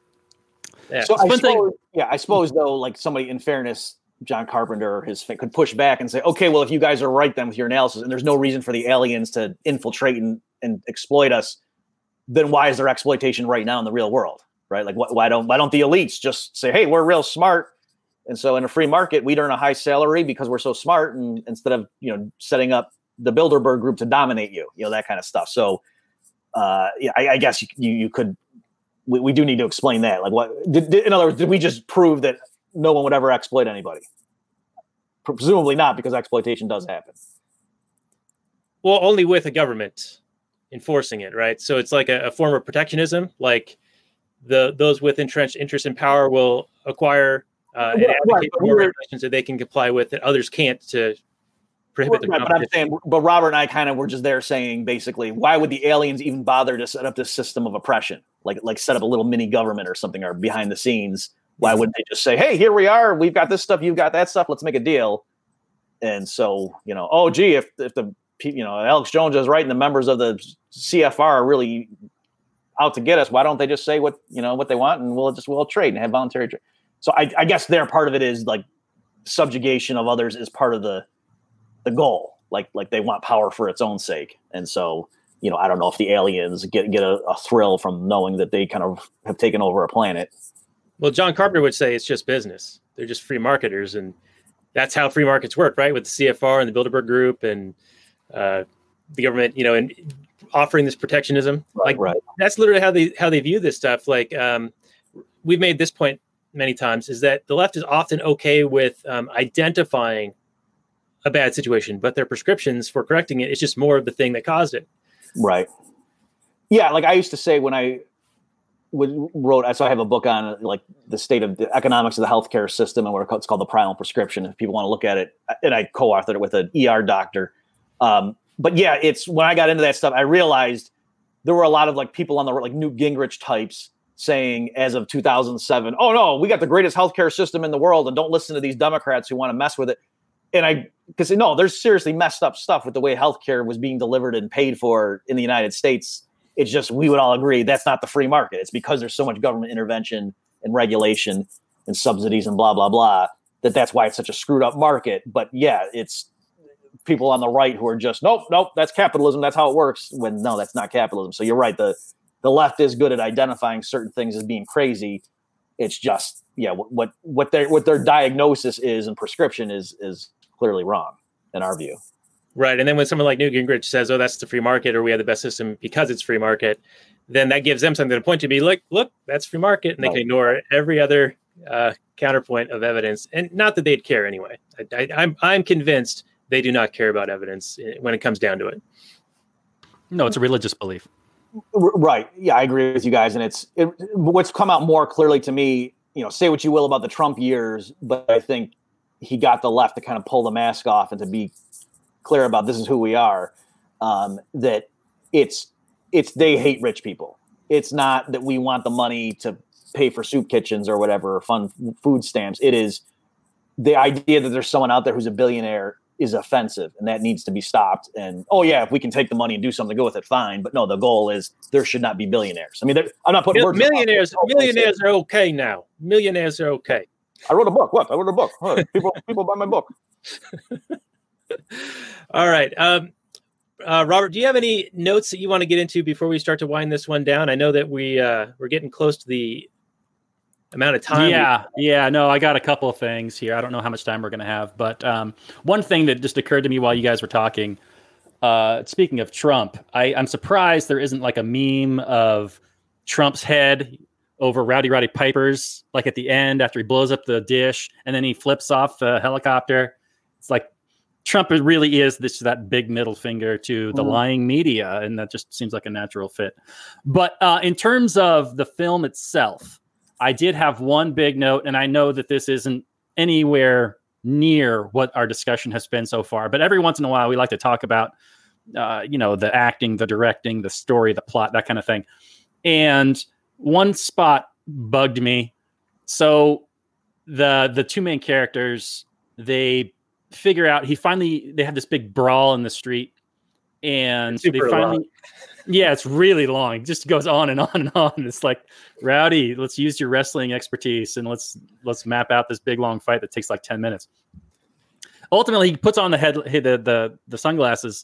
Yeah. So I One thing- suppose, yeah, I suppose though, like somebody in fairness, John Carpenter or his could push back and say, okay, well, if you guys are right then with your analysis and there's no reason for the aliens to infiltrate and, and exploit us, then why is there exploitation right now in the real world? Right? Like, wh- why don't why don't the elites just say, hey, we're real smart, and so in a free market we'd earn a high salary because we're so smart, and instead of, you know, setting up the Bilderberg group to dominate you, you know, that kind of stuff. So, uh, yeah, I, I guess you, you you could we, we do need to explain that. Like, what did, did, in other words, did we just prove that no one would ever exploit anybody? Presumably not, because exploitation does happen. Well, only with a government enforcing it, right? So it's like a, a form of protectionism. Like the those with entrenched interest in power will acquire uh, and Right, advocate but for more we're- regulations that they can comply with that others can't to prohibit the Right, but I'm competition. saying, but Robert and I kind of were just there saying, basically, why would the aliens even bother to set up this system of oppression? Like, like set up a little mini government or something, or behind the scenes. Why wouldn't they just say, hey, here we are. We've got this stuff. You've got that stuff. Let's make a deal. And so, you know, oh, gee, if, if the, you know, Alex Jones is right and the members of the C F R are really out to get us, why don't they just say what, you know, what they want, and we'll just, we'll trade and have voluntary trade. So I, I guess their part of it is like subjugation of others is part of the, the goal. Like, like they want power for its own sake. And so, you know, I don't know if the aliens get, get a, a thrill from knowing that they kind of have taken over a planet. Well, John Carpenter would say it's just business. They're just free marketers, and that's how free markets work, right? With the C F R and the Bilderberg Group and uh, the government, you know, and offering this protectionism. Right, like right. That's literally how they how they view this stuff. Like um, we've made this point many times, is that the left is often okay with um, identifying a bad situation, but their prescriptions for correcting it is just more of the thing that caused it. Right. Yeah. Like I used to say when I would wrote, so I have a book on like the state of the economics of the healthcare system and what it's called the primal prescription. If people want to look at it, and I co-authored it with an E R doctor. Um, but yeah, it's when I got into that stuff, I realized there were a lot of like people on the like Newt Gingrich types saying as of two thousand seven, oh no, we got the greatest healthcare system in the world, and don't listen to these Democrats who want to mess with it. And I, because no, there's seriously messed up stuff with the way healthcare was being delivered and paid for in the United States. It's just, we would all agree that's not the free market. It's because there's so much government intervention and regulation. and subsidies and blah, blah, blah, that that's why it's such a screwed up market. But yeah, it's people on the right who are just, nope, nope, that's capitalism. That's how it works. When no, that's not capitalism. So you're right. The, the left is good at identifying certain things as being crazy. It's just, yeah, what, what, what their, what their diagnosis is and prescription is, is clearly wrong in our view. Right. And then when someone like Newt Gingrich says, oh, that's the free market, or we have the best system because it's free market, then that gives them something to point to, be like, look, that's free market. And they Right. can ignore every other uh, counterpoint of evidence. And not that they'd care anyway. I, I, I'm, I'm convinced they do not care about evidence when it comes down to it. No, it's a religious belief. Right. Yeah, I agree with you guys. And it's it, what's come out more clearly to me, you know, say what you will about the Trump years, but I think he got the left to kind of pull the mask off and to be clear about this is who we are, um, that it's it's they hate rich people. It's not that we want the money to pay for soup kitchens or whatever, or fund food stamps. It is the idea that there's someone out there who's a billionaire is offensive, and that needs to be stopped. And oh yeah, if we can take the money and do something good with it, fine. But no, the goal is there should not be billionaires. I mean, I'm not putting Mil- words in my mouth. millionaires. Millionaires are okay now. Millionaires are okay. I wrote a book. What? I wrote a book. Huh. People, people buy my book. All right. Um, uh, Robert, do you have any notes that you want to get into before we start to wind this one down? I know that we, uh, we're getting close to the amount of time. Yeah, yeah. No, I got a couple of things here. I don't know how much time we're going to have, but um, one thing that just occurred to me while you guys were talking, uh, speaking of Trump, I, I'm surprised there isn't like a meme of Trump's head over Rowdy Roddy Piper's, like at the end after he blows up the dish and then he flips off the helicopter. It's like Trump really is this that big middle finger to the Mhm. lying media, and that just seems like a natural fit. But uh, in terms of the film itself, I did have one big note, and I know that this isn't anywhere near what our discussion has been so far, but every once in a while we like to talk about, uh, you know, the acting, the directing, the story, the plot, that kind of thing. And one spot bugged me. So the the two main characters, they figure out he finally they have this big brawl in the street, and Super they finally long. yeah, it's really long. It just goes on and on and on. It's like, Rowdy, let's use your wrestling expertise and let's let's map out this big long fight that takes like ten minutes. Ultimately, he puts on the head the the, the sunglasses,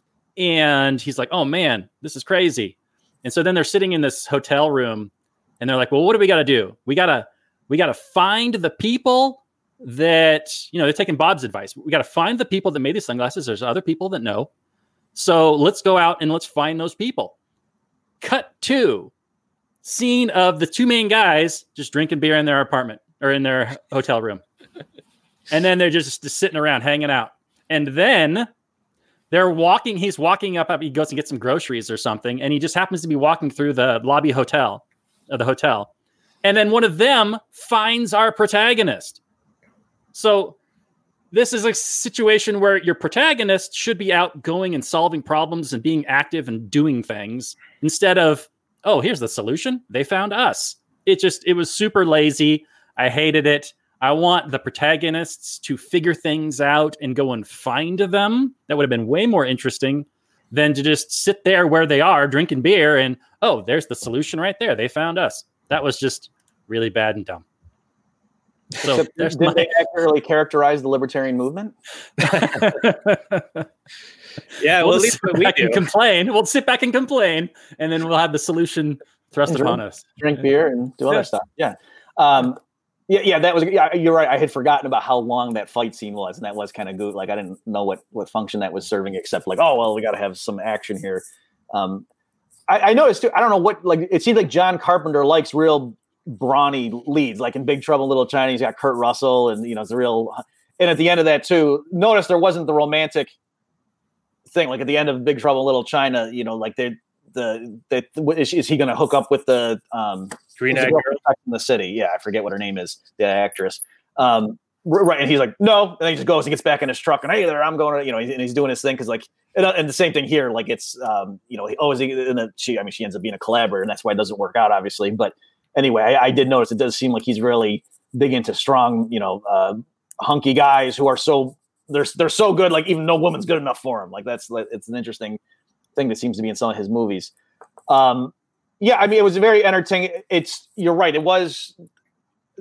and he's like, oh man, this is crazy. And so then they're sitting in this hotel room, and they're like, well, what do we got to do? We gotta we gotta find the people that, you know, they're taking Bob's advice. We got to find the people that made these sunglasses. There's other people that know. So let's go out and let's find those people. Cut to scene of the two main guys just drinking beer in their apartment or in their hotel room. And then they're just, just sitting around hanging out. And then they're walking. He's walking up, up. He goes and gets some groceries or something. And he just happens to be walking through the lobby hotel of the hotel. And then one of them finds our protagonist. So this is a situation where your protagonist should be out going and solving problems and being active and doing things instead of, oh, here's the solution. They found us. It just, it was super lazy. I hated it. I want the protagonists to figure things out and go and find them. That would have been way more interesting than to just sit there where they are drinking beer and, oh, there's the solution right there. They found us. That was just really bad and dumb. So Did there's did my... they accurately characterize the libertarian movement? Yeah, well, we'll at least sit what we back do. and complain. We'll sit back and complain, and then we'll have the solution thrust And upon drink- us. Drink beer and do other Yeah. stuff. Yeah. Um, yeah, yeah, that was, yeah, you're right. I had forgotten about how long that fight scene was, and that was kind of good. Like, I didn't know what, what function that was serving, except like, oh, well, we got to have some action here. Um, I, I noticed too, I don't know what, like, it seems like John Carpenter likes real brawny leads, like in Big Trouble in Little China. He's got Kurt Russell, and, you know, it's a real, and at the end of that too, notice there wasn't the romantic thing. Like at the end of Big Trouble in Little China, you know, like they the the is, is he going to hook up with the um Green who's the Eyed girl Girl. from the city? Yeah, I forget what her name is, the actress. Um, r- right, and he's like, no, and then he just goes and gets back in his truck, and hey there, I'm going to, you know, and he's doing his thing because like, and, and the same thing here, like it's um, you know, oh, is he? And then she, I mean, she ends up being a collaborator, and that's why it doesn't work out, obviously. But anyway, I, I did notice it does seem like he's really big into strong, you know, uh, hunky guys who are so they're they're so good, like even no woman's good enough for him. Like that's it's an interesting thing that seems to be in some of his movies. Um, yeah, I mean, it was very entertaining. It's you're right. It was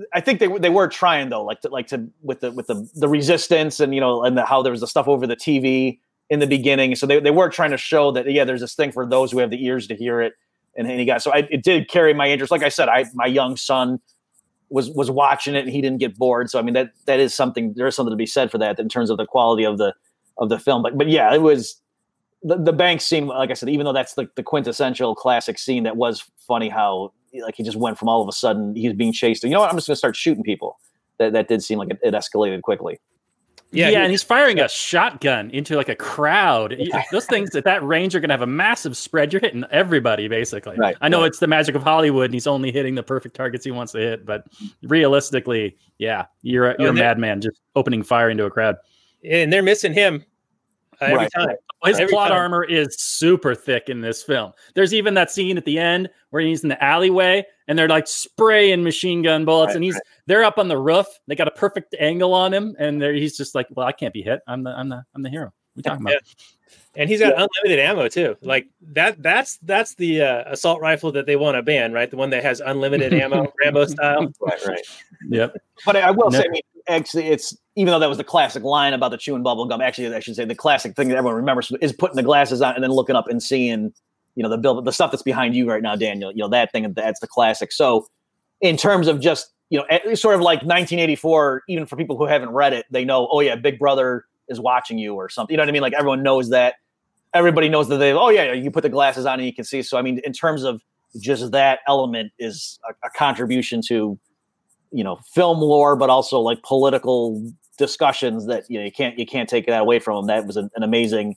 I think they they were trying though, like to like to with the with the the resistance and you know and the, how there was the stuff over the T V in the beginning. So they, they were trying to show that yeah, there's this thing for those who have the ears to hear it. And, and he got so I, it did carry my interest. Like I said, I my young son was was watching it and he didn't get bored. So I mean that that is something. There is something to be said for that in terms of the quality of the of the film. But but yeah, it was the the bank scene. Like I said, even though that's the, the quintessential classic scene, that was funny how. Like he just went from all of a sudden he was being chased. You know what? I'm just going to start shooting people. That that did seem like it, it escalated quickly. Yeah, yeah, and he's firing a shotgun into like a crowd. Those things at that range are going to have a massive spread. You're hitting everybody basically. Right, I know right. It's the magic of Hollywood, and he's only hitting the perfect targets he wants to hit. But realistically, yeah, you're a, you're Oh, a madman just opening fire into a crowd. And they're missing him uh, every Right. time. His Every plot time. armor is super thick in this film. There's even that scene at the end where he's in the alleyway and they're like spraying machine gun bullets, Right, and he's right. they're up on the roof. They got a perfect angle on him, and they're, he's just like, "Well, I can't be hit. I'm the I'm the I'm the hero." What are you talking about? And he's got unlimited ammo too. Like that. That's that's the uh, assault rifle that they want to ban, right? The one that has unlimited ammo, Rambo style. Right, right. Yep. But I, I will No. say, I mean, actually, it's even though that was the classic line about the chewing bubble gum. Actually, I should say the classic thing that everyone remembers is putting the glasses on and then looking up and seeing, you know, the bill, the stuff that's behind you right now, Daniel. You know that thing. That's the classic. So, in terms of just you know, it's sort of like nineteen eighty-four. Even for people who haven't read it, they know. Oh yeah, Big Brother is watching you or something. You know what I mean? Like everyone knows that. Everybody knows that they. Oh yeah, you put the glasses on and you can see. So I mean, in terms of just that element is a, a contribution to, you know, film lore, but also like political discussions that you know you can't you can't take that away from them. That was an, an amazing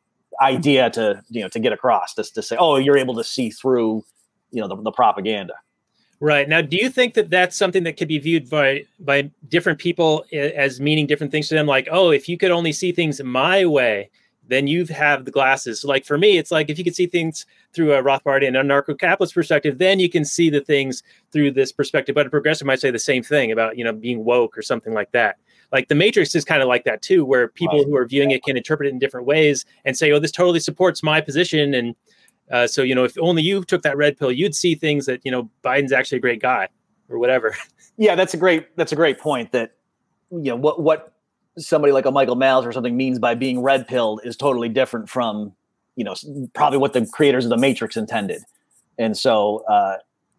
idea to you know to get across. Just to say, oh, you're able to see through, you know, the, the propaganda. Right. Now, do you think that that's something that could be viewed by by different people i- as meaning different things to them? Like, oh, if you could only see things my way, then you have the glasses. So like for me, it's like if you could see things through a Rothbard and anarcho-capitalist perspective, then you can see the things through this perspective. But a progressive might say the same thing about, you know, being woke or something like that. Like the Matrix is kind of like that too, where people Right. who are viewing it can interpret it in different ways and say, oh, this totally supports my position. And uh, so, you know, if only you took that red pill, you'd see things that, you know, Biden's actually a great guy or whatever. Yeah, that's a great that's a great point. That you know what what somebody like a Michael Malice or something means by being red pilled is totally different from you know probably what the creators of the Matrix intended. And so uh,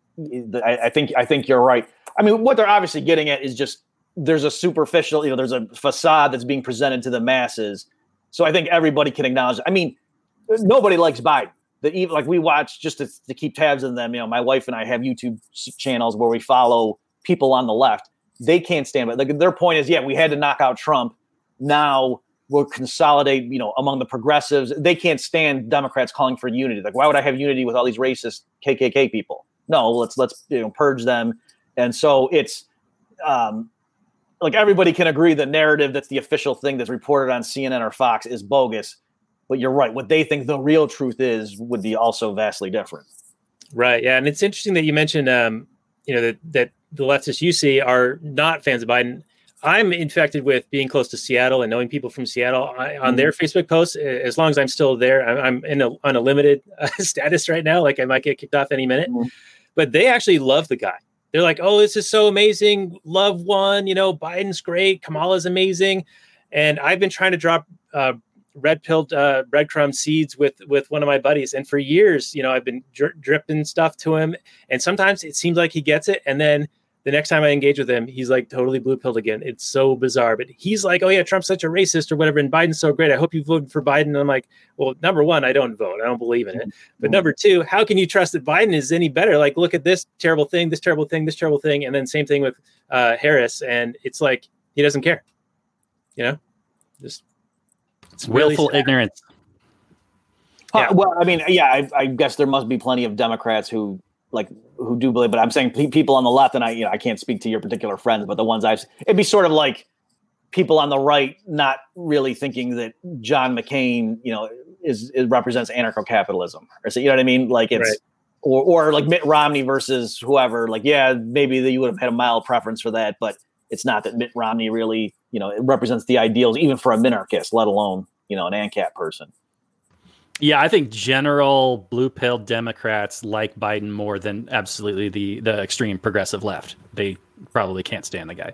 I, I think I think you're right. I mean, what they're obviously getting at is just there's a superficial, you know, there's a facade that's being presented to the masses. So I think everybody can acknowledge. I mean, nobody likes Biden. That even like we watch just to, to keep tabs on them. You know, my wife and I have YouTube s- channels where we follow people on the left. They can't stand it. Like their point is, yeah, we had to knock out Trump. Now we'll consolidate, you know, among the progressives. They can't stand Democrats calling for unity. Like, why would I have unity with all these racist K K K people? No, let's let's you know purge them. And so it's um, like everybody can agree the narrative that's the official thing that's reported on C N N or Fox is bogus. But you're right. What they think the real truth is would be also vastly different. Right. Yeah. And it's interesting that you mentioned, um, you know, that, that the leftists you see are not fans of Biden. I'm infected with being close to Seattle and knowing people from Seattle I, on their Facebook posts. As long as I'm still there, I'm, I'm in a, on a limited uh, status right now. Like I might get kicked off any minute, Mhm. but they actually love the guy. They're like, oh, this is so amazing. Love one, you know, Biden's great. Kamala's amazing. And I've been trying to drop uh, red pilled uh, breadcrumb seeds with, with one of my buddies. And for years, you know, I've been dri- dripping stuff to him. And sometimes it seems like he gets it. And then the next time I engage with him, he's like totally blue pilled again. It's so bizarre. But he's like, oh yeah, Trump's such a racist or whatever. And Biden's so great. I hope you voted for Biden. And I'm like, well, number one, I don't vote. I don't believe in it. But number two, how can you trust that Biden is any better? Like, look at this terrible thing, this terrible thing, this terrible thing. And then same thing with uh, Harris. And it's like, he doesn't care. You know, just It's willful sad. ignorance. Yeah. Yeah. Well, I mean, yeah, I, I guess there must be plenty of Democrats who like who do believe, but I'm saying pe- people on the left, and I, you know, I can't speak to your particular friends, but the ones I've, it'd be sort of like people on the right not really thinking that John McCain, you know, is, is represents anarcho-capitalism, or so, you know what I mean? Like it's, Right. or or like Mitt Romney versus whoever. Like, yeah, maybe that you would have had a mild preference for that, but it's not that Mitt Romney really, you know, it represents the ideals even for a minarchist, let alone, you know, an ANCAP person. Yeah, I think general blue pill Democrats like Biden more than absolutely the the extreme progressive left. They probably can't stand the guy.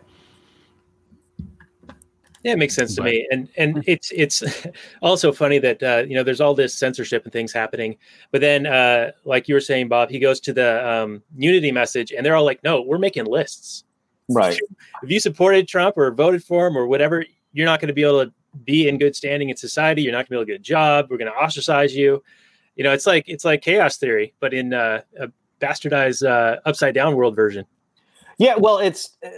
Yeah, it makes sense to But- me, and and it's it's also funny that uh, you know there's all this censorship and things happening, but then uh, like you were saying, Bob, he goes to the um, Unity message, and they're all like, "No, we're making lists. Right. If you supported Trump or voted for him or whatever, you're not going to be able to be in good standing in society. You're not going to be able to get a job. We're going to ostracize you. You know, it's like it's like chaos theory, but in uh, a bastardized uh, upside down world version." Yeah. Well, it's. Uh,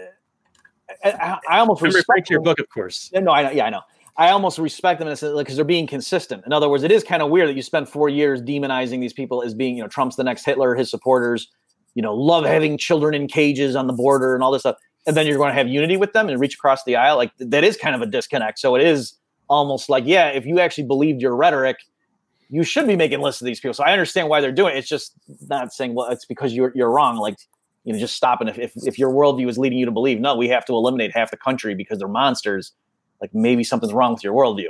I, I almost I'm referring respect to your them. book, of course. No, I know. Yeah, I know. I almost respect them because like, they're being consistent. In other words, it is kind of weird that you spend four years demonizing these people as being, you know, Trump's the next Hitler, his supporters, you know, love having children in cages on the border and all this stuff. And then you're going to have unity with them and reach across the aisle. Like that is kind of a disconnect. So it is almost like, yeah, if you actually believed your rhetoric, you should be making lists of these people. So I understand why they're doing it. It's just not saying, well, it's because you're you're wrong. Like, you know, just stopping. If, if if your worldview is leading you to believe, no, we have to eliminate half the country because they're monsters. Like maybe something's wrong with your worldview.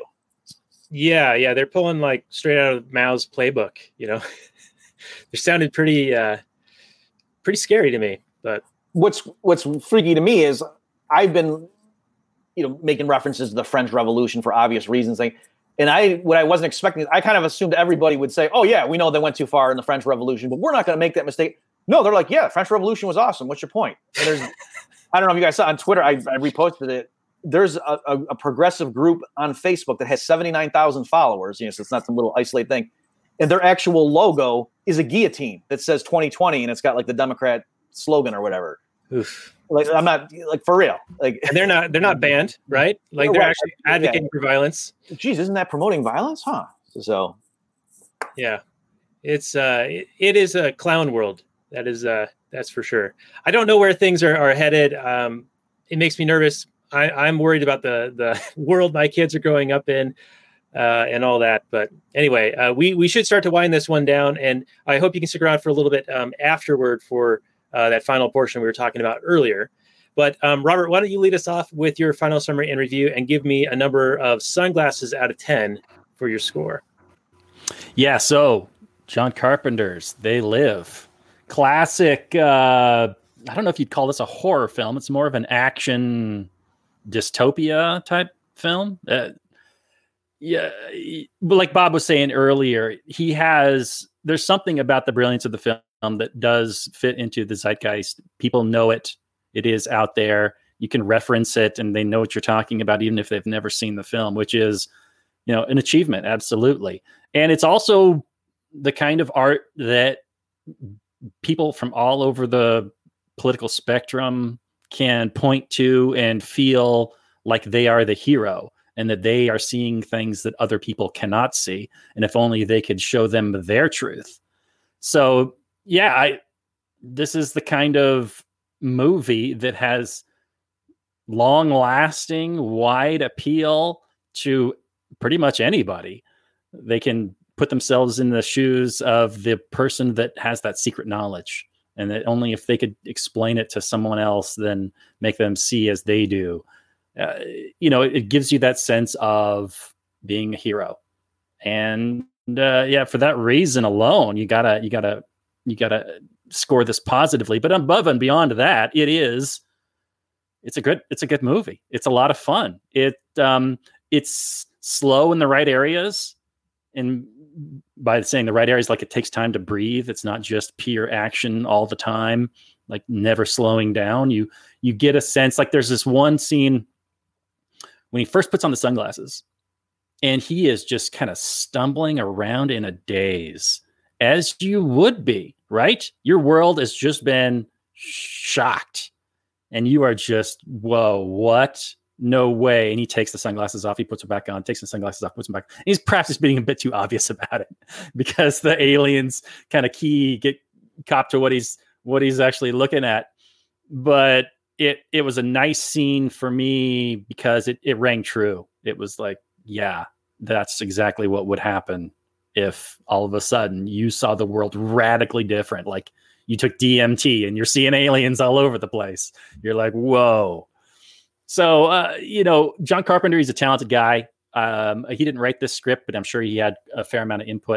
Yeah, yeah, they're pulling like straight out of Mao's playbook. You know, they sounded pretty, uh, pretty scary to me. But What's what's freaky to me is I've been, you know, making references to the French Revolution for obvious reasons. Like, and I what I wasn't expecting. I kind of assumed everybody would say, "Oh yeah, we know they went too far in the French Revolution, but we're not going to make that mistake." No, they're like, "Yeah, French Revolution was awesome. What's your point?" And there's, I don't know if you guys saw on Twitter. I, I reposted it. There's a, a, a progressive group on Facebook that has seventy-nine thousand followers. You know, so it's not some little isolated thing. And their actual logo is a guillotine that says twenty twenty, and it's got like the Democrat slogan or whatever. oof. Like I'm not like for real. Like, And they're not they're not banned, right? Like They're they're right. actually advocating for violence. geez, isn't that promoting violence? Huh? So Yeah, it's uh, it, it is a clown world. That is uh, that's for sure. I don't know where things are, are headed. Um, it makes me nervous. I, I'm worried about the the world my kids are growing up in, uh, and all that. But anyway, uh, we we should start to wind this one down, and I hope you can stick around for a little bit um, afterward for uh, that final portion we were talking about earlier. But um, Robert, why don't you lead us off with your final summary and review, and give me a number of sunglasses out of ten for your score. Yeah, so John Carpenter's They Live. Classic, uh, I don't know if you'd call this a horror film. It's more of an action dystopia type film. Uh, yeah, but like Bob was saying earlier, he has, there's something about the brilliance of the film that does fit into the zeitgeist. People know it. It is out there. You can reference it and they know what you're talking about, even if they've never seen the film, which is, you know, an achievement. Absolutely. And it's also the kind of art that people from all over the political spectrum can point to and feel like they are the hero and that they are seeing things that other people cannot see. And if only they could show them their truth. So yeah, I, this is the kind of movie that has long lasting, wide appeal to pretty much anybody. They can put themselves in the shoes of the person that has that secret knowledge, and that only if they could explain it to someone else, then make them see as they do. Uh, you know, it, it gives you that sense of being a hero. And uh, yeah, for that reason alone, you gotta, you gotta, you gotta score this positively. But above and beyond that, it is, it's a good, it's a good movie. It's a lot of fun. It, um, it's slow in the right areas. And by saying the right areas, like it takes time to breathe. It's not just pure action all the time, like never slowing down. You, you get a sense, like there's this one scene when he first puts on the sunglasses and he is just kind of stumbling around in a daze, as you would be, right? Your world has just been shocked and you are just, whoa, what? No way. And he takes the sunglasses off. He puts them back on, takes the sunglasses off, puts them back. And he's perhaps just being a bit too obvious about it because the aliens kind of key get cop to what he's, what he's actually looking at. But it, it was a nice scene for me because it, it rang true. It was like, yeah, that's exactly what would happen if all of a sudden you saw the world radically different. Like you took D M T and you're seeing aliens all over the place. You're like, whoa. So, uh, you know, John Carpenter, he's a talented guy. Um, he didn't write this script, but I'm sure he had a fair amount of input.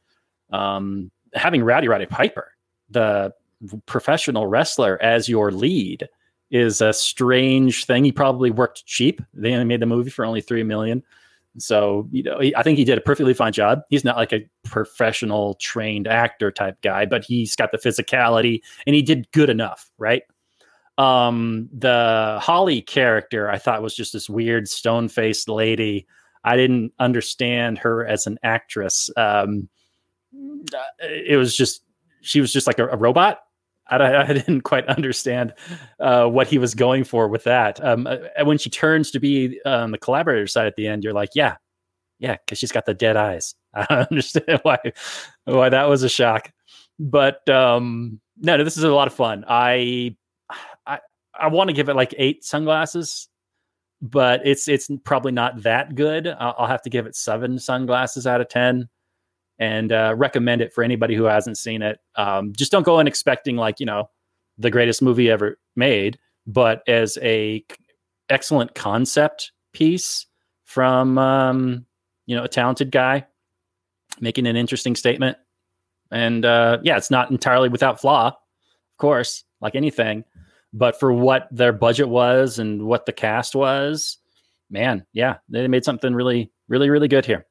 Um, having Rowdy Roddy Piper, the professional wrestler, as your lead is a strange thing. He probably worked cheap. They only made the movie for only three million. So, you know, he, I think he did a perfectly fine job. He's not like a professional trained actor type guy, but he's got the physicality and he did good enough, right? Um, the Holly character I thought was just this weird stone-faced lady. I didn't understand her as an actress. Um, it was just, she was just like a, a robot. I, I didn't quite understand uh, what he was going for with that. Um, and when she turns to be on the collaborator side at the end, you're like, yeah, yeah, because she's got the dead eyes. I don't understand why why that was a shock. But um, no, no, this is a lot of fun. I I I want to give it like eight sunglasses, but it's it's probably not that good. I'll, I'll have to give it seven sunglasses out of ten. And uh, recommend it for anybody who hasn't seen it. Um, just don't go in expecting like, you know, the greatest movie ever made, but as a excellent concept piece from, um, you know, a talented guy making an interesting statement. And uh, yeah, it's not entirely without flaw, of course, like anything, but for what their budget was and what the cast was, man, yeah, they made something really, really, really good here.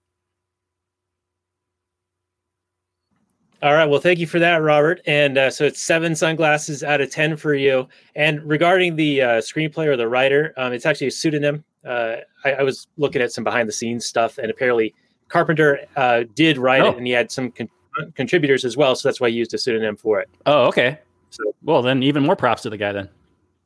All right. Well, thank you for that, Robert. And uh, so it's seven sunglasses out of ten for you. And regarding the uh, screenplay or the writer, um, it's actually a pseudonym. Uh, I, I was looking at some behind the scenes stuff, and apparently Carpenter uh, did write oh. it, and he had some con- contributors as well. So that's why he used a pseudonym for it. Oh, okay. So, well, then even more props to the guy then.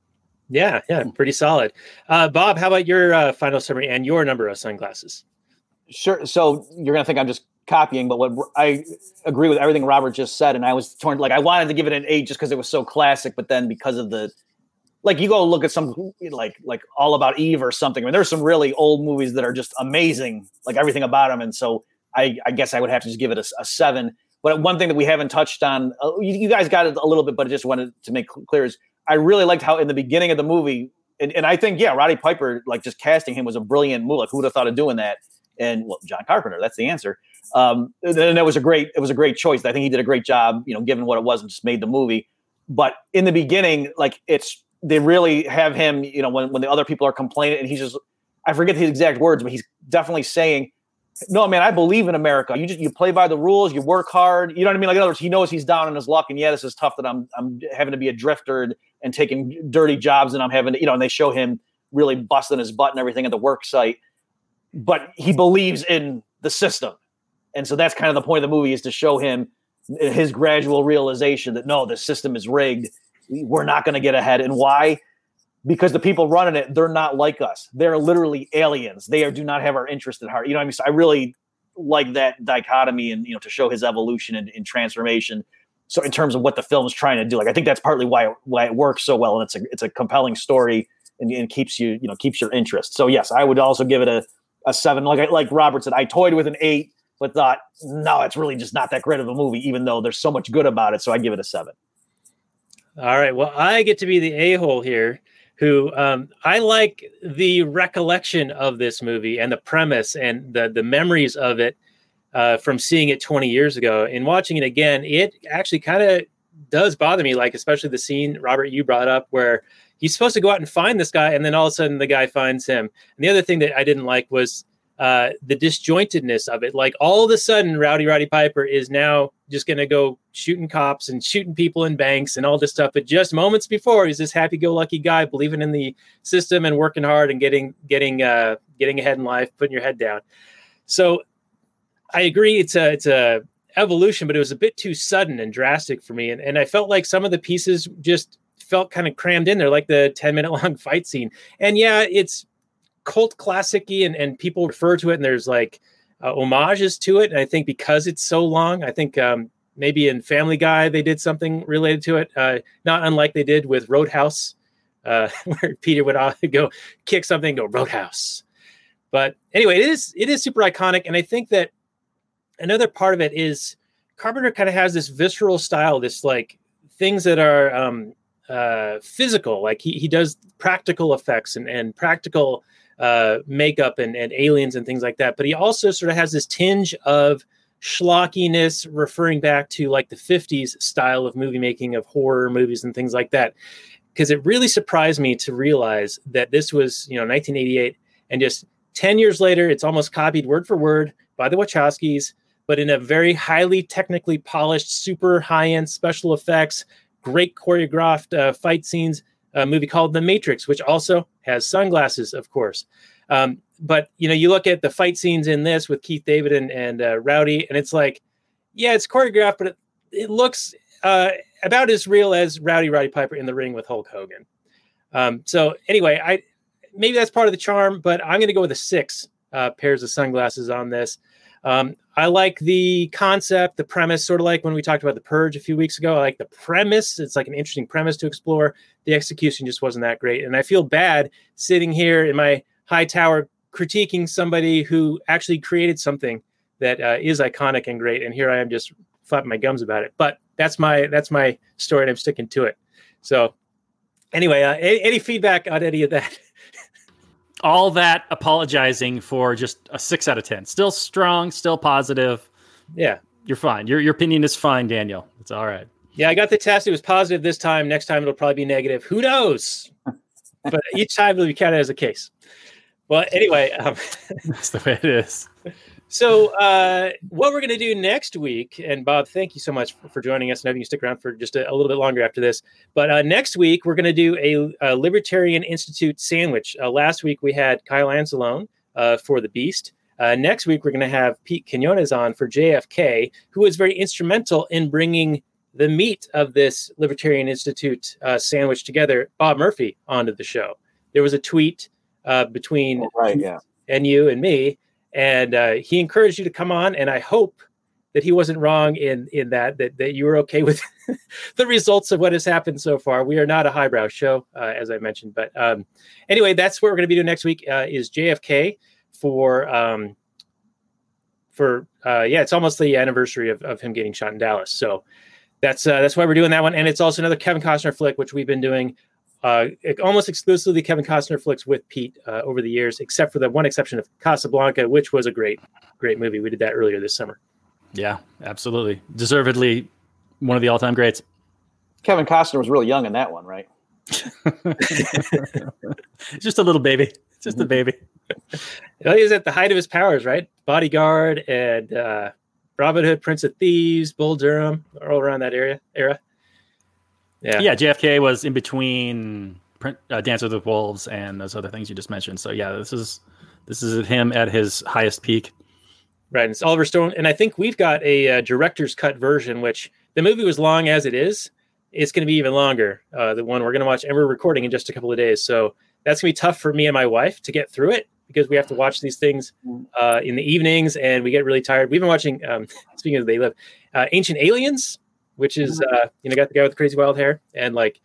Yeah, yeah, pretty solid. Uh, Bob, how about your uh, final summary and your number of sunglasses? Sure. So you're going to think I'm just copying, but what I agree with everything Robert just said. And I was torn, like, I wanted to give it an eight just because it was so classic, but then because of the, like, you go look at some like, like All About Eve or something. I mean, there's some really old movies that are just amazing, like everything about them. And so I, I guess I would have to just give it a, a seven. But one thing that we haven't touched on, uh, you, you guys got it a little bit, but I just wanted to make clear is I really liked how in the beginning of the movie, and, and I think, yeah, Roddy Piper, like just casting him was a brilliant move. Like, who would have thought of doing that? And well, John Carpenter, that's the answer. Um, and that was a great, it was a great choice. I think he did a great job, you know, given what it was and just made the movie. But in the beginning, like it's, they really have him, you know, when, when the other people are complaining and he's just, I forget his exact words, but he's definitely saying, no, man, I believe in America. You just, you play by the rules, you work hard. You know what I mean? Like in other words, he knows he's down on his luck and yeah, this is tough that I'm, I'm having to be a drifter and, and taking dirty jobs and I'm having to, you know, and they show him really busting his butt and everything at the work site. But he believes in the system. And so that's kind of the point of the movie is to show him his gradual realization that, no, the system is rigged. We're not going to get ahead. And why? Because the people running it, they're not like us. They're literally aliens. They are, do not have our interest at heart. You know what I mean? So I really like that dichotomy and, you know, to show his evolution and, and transformation. So in terms of what the film is trying to do, like, I think that's partly why, it, why it works so well. And it's a, it's a compelling story and, and keeps you, you know, keeps your interest. So yes, I would also give it a, a seven. Like, like Robert said, I toyed with an eight, but thought, no, it's really just not that great of a movie, even though there's so much good about it. So I give it a seven. All right. Well, I get to be the a-hole here who um, I like the recollection of this movie and the premise and the, the memories of it uh, from seeing it twenty years ago and watching it again. It actually kind of does bother me, like, especially the scene, Robert, you brought up where he's supposed to go out and find this guy. And then all of a sudden the guy finds him. And the other thing that I didn't like was uh, the disjointedness of it. Like all of a sudden Rowdy Roddy Piper is now just going to go shooting cops and shooting people in banks and all this stuff. But just moments before, he's this happy-go-lucky guy believing in the system and working hard and getting, getting, uh, getting ahead in life, putting your head down. So I agree. It's a, it's a evolution, but it was a bit too sudden and drastic for me. And, and I felt like some of the pieces just felt kind of crammed in there, like the ten minute long fight scene. And yeah, it's cult classic-y and, and people refer to it and there's like uh, homages to it. And I think because it's so long, I think um, maybe in Family Guy, they did something related to it. Uh, not unlike they did with Roadhouse, uh, where Peter would go kick something and go Roadhouse. But anyway, it is, it is super iconic. And I think that another part of it is Carpenter kind of has this visceral style, this like things that are um, uh, physical. Like he, he does practical effects and, and practical uh, makeup and, and aliens and things like that. But he also sort of has this tinge of schlockiness referring back to like the fifties style of movie making of horror movies and things like that. because it really surprised me to realize that this was, you know, nineteen eighty-eight, and just ten years later, it's almost copied word for word by the Wachowskis, but in a very highly technically polished, super high-end special effects, great choreographed uh, fight scenes, a movie called The Matrix, which also has sunglasses, of course. Um, but, you know, you look at the fight scenes in this with Keith David and, and uh, Rowdy, and it's like, yeah, it's choreographed, but it, it looks uh, about as real as Rowdy Roddy Piper in the ring with Hulk Hogan. Um, so anyway, I maybe that's part of the charm, but I'm going to go with a six uh, pairs of sunglasses on this. Um, I like the concept, the premise, sort of like when we talked about The Purge a few weeks ago. I like the premise. It's like an interesting premise to explore. The execution just wasn't that great. And I feel bad sitting here in my high tower critiquing somebody who actually created something that uh, is iconic and great. And here I am just flapping my gums about it. But that's my that's my story, and I'm sticking to it. So anyway, uh, any, any feedback on any of that? All that apologizing for just a six out of ten. Still strong, still positive. Yeah. You're fine. Your your opinion is fine, Daniel. It's all right. Yeah, I got the test. It was positive this time. Next time it'll probably be negative. Who knows? But each time it'll be counted as a case. Well, anyway. Um, That's the way it is. So uh, what we're going to do next week, and Bob, thank you so much for, for joining us and having you stick around for just a, a little bit longer after this. But uh, next week, we're going to do a, a Libertarian Institute sandwich. Uh, last week, we had Kyle Anzalone uh, for The Beast. Uh, next week, we're going to have Pete Quinones on for J F K, who was very instrumental in bringing the meat of this Libertarian Institute uh, sandwich together, Bob Murphy, onto the show. There was a tweet uh, between Oh, right, yeah. and you and me, and uh, he encouraged you to come on, and I hope that he wasn't wrong in in that that, that you were okay with the results of what has happened so far. We are not a highbrow show, uh, as I mentioned, but um, anyway, that's what we're going to be doing next week. Uh, is J F K for um, for uh, yeah, it's almost the anniversary of, of him getting shot in Dallas, so that's uh, that's why we're doing that one, and it's also another Kevin Costner flick, which we've been doing. Uh, almost exclusively Kevin Costner flicks with Pete uh, over the years, except for the one exception of Casablanca, which was a great, great movie. We did that earlier this summer. Yeah, absolutely. Deservedly one of the all-time greats. Kevin Costner was really young in that one, right? Just a little baby. Just a baby. Well, he was at the height of his powers, right? Bodyguard and uh, Robin Hood, Prince of Thieves, Bull Durham, all around that area era. Yeah, yeah. J F K was in between uh, Dance with the Wolves and those other things you just mentioned. So yeah, this is this is him at his highest peak. Right, and it's Oliver Stone, and I think we've got a uh, director's cut version, which the movie was long as it is. It's going to be even longer. Uh, the one we're going to watch, and we're recording in just a couple of days, so that's going to be tough for me and my wife to get through it because we have to watch these things uh, in the evenings, and we get really tired. We've been watching. Um, speaking of They Live, uh, Ancient Aliens. Which is, uh, you know, got the guy with the crazy wild hair, and like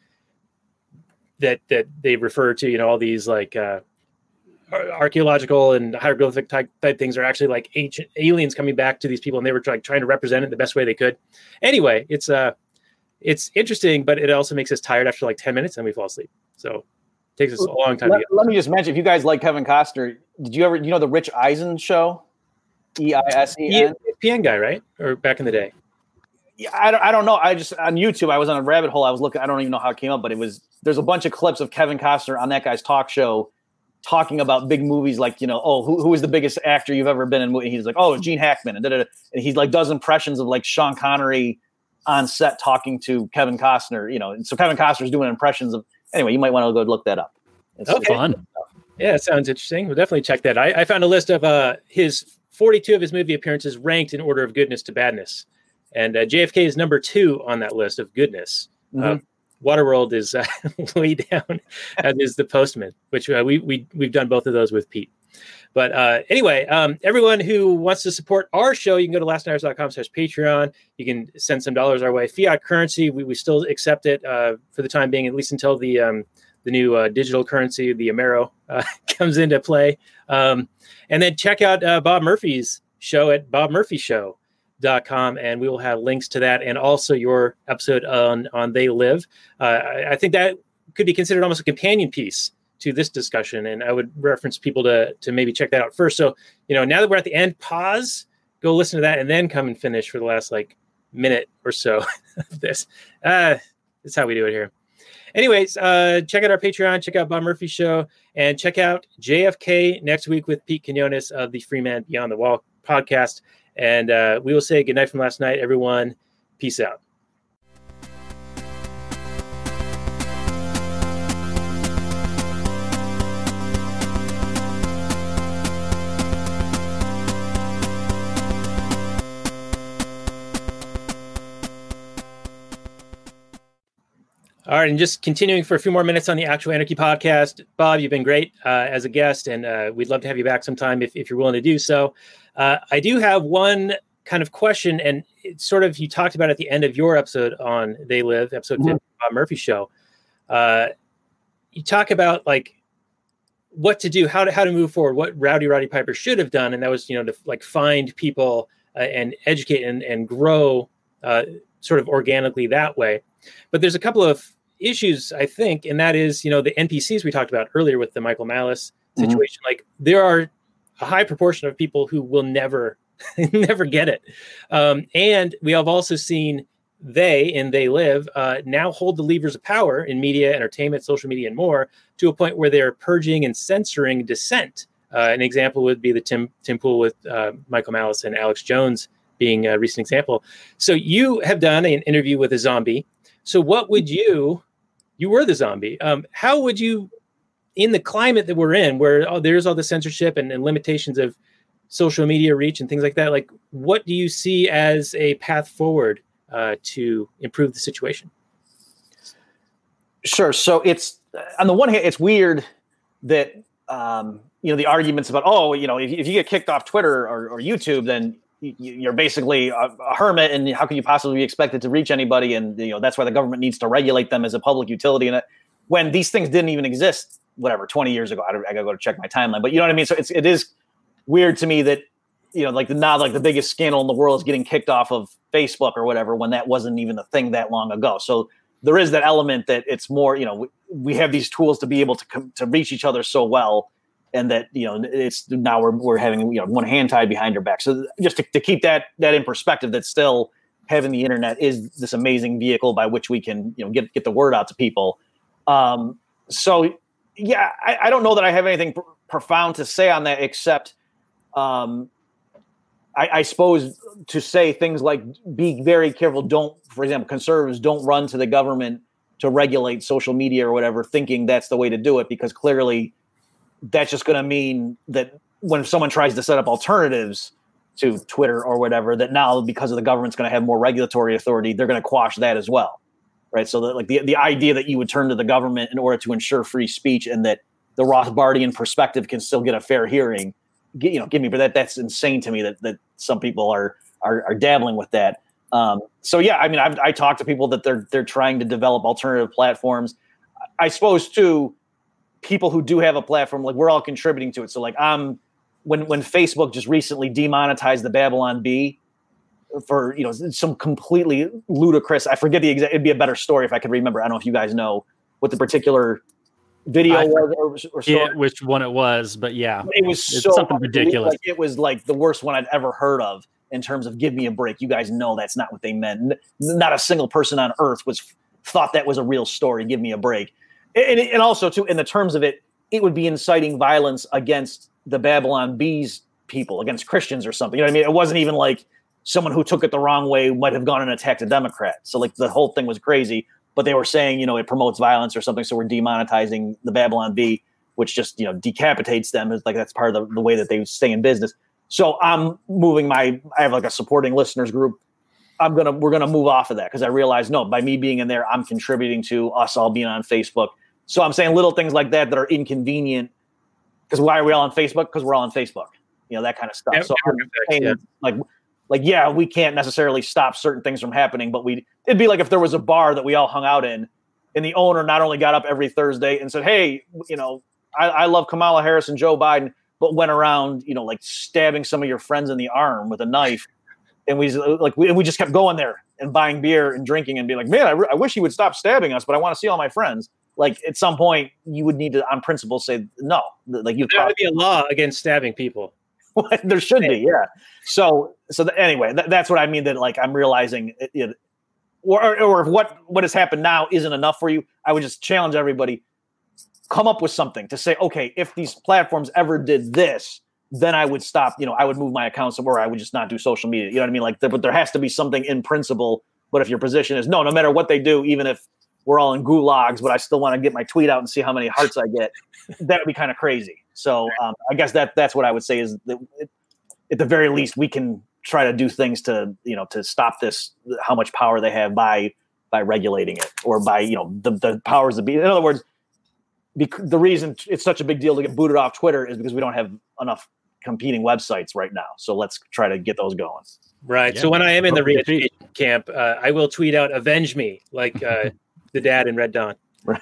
that that they refer to, you know, all these like uh, archaeological and hieroglyphic type, type things are actually like ancient aliens coming back to these people, and they were like trying to represent it the best way they could. Anyway, it's uh, it's interesting, but it also makes us tired after like ten minutes, and we fall asleep. So it takes us a long time. Let, to get let me just mention, if you guys like Kevin Costner, did you ever, you know, the Rich Eisen show? E I S E N? E S P N guy, right? Or back in the day. Yeah, I don't, I don't know. I just, on YouTube, I was on a rabbit hole. I was looking, I don't even know how it came up, but it was, there's a bunch of clips of Kevin Costner on that guy's talk show talking about big movies like, you know, oh, who, who is the biggest actor you've ever been in? And he's like, oh, Gene Hackman. And, and he like does impressions of like Sean Connery on set talking to Kevin Costner, you know. And so Kevin Costner's doing impressions of, anyway, you might want to go look that up. It's Okay. Fun. Yeah, it sounds interesting. We'll definitely check that. I, I found a list of uh, his forty-two of his movie appearances ranked in order of goodness to badness. And uh, J F K is number two on that list of goodness. Mhm. Uh, Waterworld is uh, way down, as is The Postman, which uh, we, we, we've done both of those with Pete. But uh, anyway, um, everyone who wants to support our show, you can go to last nighters dot com slash Patreon. You can send some dollars our way. Fiat currency, we, we still accept it uh, for the time being, at least until the um, the new uh, digital currency, the Amero, uh, comes into play. Um, and then check out uh, Bob Murphy's show at bob murphy show dot com, and we will have links to that and also your episode on on They Live. Uh, I, I think that could be considered almost a companion piece to this discussion, and I would reference people to to maybe check that out first. So, you know, now that we're at the end, pause, go listen to that, and then come and finish for the last like minute or so of this. Uh, that's how we do it here. Anyways, uh, check out our Patreon, check out Bob Murphy's show, and check out J F K next week with Pete Quinones of the Free Man Beyond the Wall podcast. And uh, we will say goodnight from last night, everyone. Peace out. All right, and just continuing for a few more minutes on the Actual Anarchy podcast. Bob, you've been great uh, as a guest, and uh, we'd love to have you back sometime if, if you're willing to do so. Uh, I do have one kind of question, and it's sort of, you talked about at the end of your episode on They Live, episode mm-hmm. fifty, Bob Murphy show. Uh, you talk about like what to do, how to how to move forward, what Rowdy Roddy Piper should have done, and that was, you know, to like find people uh, and educate and, and grow uh, sort of organically that way. But there's a couple of issues, I think, and that is, you know, the N P Cs we talked about earlier with the Michael Malice situation. Mm-hmm. Like there are a high proportion of people who will never, never get it. Um, and we have also seen they, and They Live, uh, now hold the levers of power in media, entertainment, social media, and more to a point where they're purging and censoring dissent. Uh, an example would be the Tim, Tim Pool with uh, Michael Malice and Alex Jones being a recent example. So you have done an interview with a zombie. So what would you, you were the zombie. Um, how would you, in the climate that we're in, where oh, there's all the censorship and, and limitations of social media reach and things like that, like what do you see as a path forward uh, to improve the situation? Sure. So it's, on the one hand, it's weird that, um, you know, the arguments about, oh, you know, if, if you get kicked off Twitter or, or YouTube, then you're basically a, a hermit, and how can you possibly be expected to reach anybody? And, you know, that's why the government needs to regulate them as a public utility. And it, when these things didn't even exist, whatever, twenty years ago, I, I gotta go to check my timeline, but you know what I mean? So it's, it is weird to me that, you know, like the, now like the biggest scandal in the world is getting kicked off of Facebook or whatever, when that wasn't even a thing that long ago. So there is that element that it's more, you know, we, we have these tools to be able to com- to reach each other so well. And that, you know, it's now we're we're having, you know, one hand tied behind your back. So just to, to keep that that in perspective, that still having the internet is this amazing vehicle by which we can, you know, get get the word out to people. Um, so yeah, I, I don't know that I have anything pr- profound to say on that, except um, I, I suppose to say things like be very careful. Don't, for example, conservatives don't run to the government to regulate social media or whatever, thinking that's the way to do it, because clearly that's just going to mean that when someone tries to set up alternatives to Twitter or whatever, that now because of the government's going to have more regulatory authority, they're going to quash that as well. Right. So that, like the, the idea that you would turn to the government in order to ensure free speech and that the Rothbardian perspective can still get a fair hearing, get, you know, give me, but that that's insane to me that, that some people are, are, are dabbling with that. Um, so, yeah, I mean, I've, I talk to people that they're, they're trying to develop alternative platforms. I suppose too, people who do have a platform, like we're all contributing to it. So like I'm, when, when Facebook just recently demonetized the Babylon Bee for, you know, some completely ludicrous, I forget the exact, it'd be a better story if I could remember. I don't know if you guys know what the particular video I, was or, or yeah, which one it was, but yeah, it was it's so something ridiculous. Like, it was like the worst one I'd ever heard of in terms of give me a break. You guys know that's not what they meant. Not a single person on earth was thought that was a real story. Give me a break. And, and also, too, in the terms of it, it would be inciting violence against the Babylon Bees people, against Christians or something. You know what I mean? It wasn't even like someone who took it the wrong way might have gone and attacked a Democrat. So, like, the whole thing was crazy. But they were saying, you know, it promotes violence or something, so we're demonetizing the Babylon Bee, which just, you know, decapitates them. It's like that's part of the, the way that they stay in business. So I'm moving my – I have, like, a supporting listeners group. I'm gonna we're gonna move off of that because I realize no, by me being in there, I'm contributing to us all being on Facebook. So I'm saying little things like that that are inconvenient. Because why are we all on Facebook? Because we're all on Facebook, you know, that kind of stuff. Yeah, so I'm saying, yeah. like, like yeah, we can't necessarily stop certain things from happening, but we it'd be like if there was a bar that we all hung out in, and the owner not only got up every Thursday and said, "Hey, you know, I, I love Kamala Harris and Joe Biden," but went around, you know, like stabbing some of your friends in the arm with a knife. And we like we, and we just kept going there and buying beer and drinking and being like, man, I, re- I wish he would stop stabbing us, but I want to see all my friends. Like at some point, you would need to, on principle, say no. Like you, there would be a law against stabbing people. There should be, yeah. So, so th- anyway, th- that's what I mean. That like I'm realizing it, it, or, or if what, what has happened now isn't enough for you, I would just challenge everybody, come up with something to say, okay, if these platforms ever did this, then I would stop, you know, I would move my account somewhere. I would just not do social media. You know what I mean? Like, but there has to be something in principle. But if your position is no, no matter what they do, even if we're all in gulags, but I still want to get my tweet out and see how many hearts I get, that would be kind of crazy. So um, I guess that that's what I would say is that it, at the very least, we can try to do things to, you know, to stop this, how much power they have by, by regulating it, or by, you know, the, the powers that be. In other words, bec- the reason it's such a big deal to get booted off Twitter is because we don't have enough competing websites right now. So let's try to get those going. Right. Yeah. So when I am in the Hope you re-education camp, uh, I will tweet out, avenge me, like uh, the dad in Red Dawn. Right.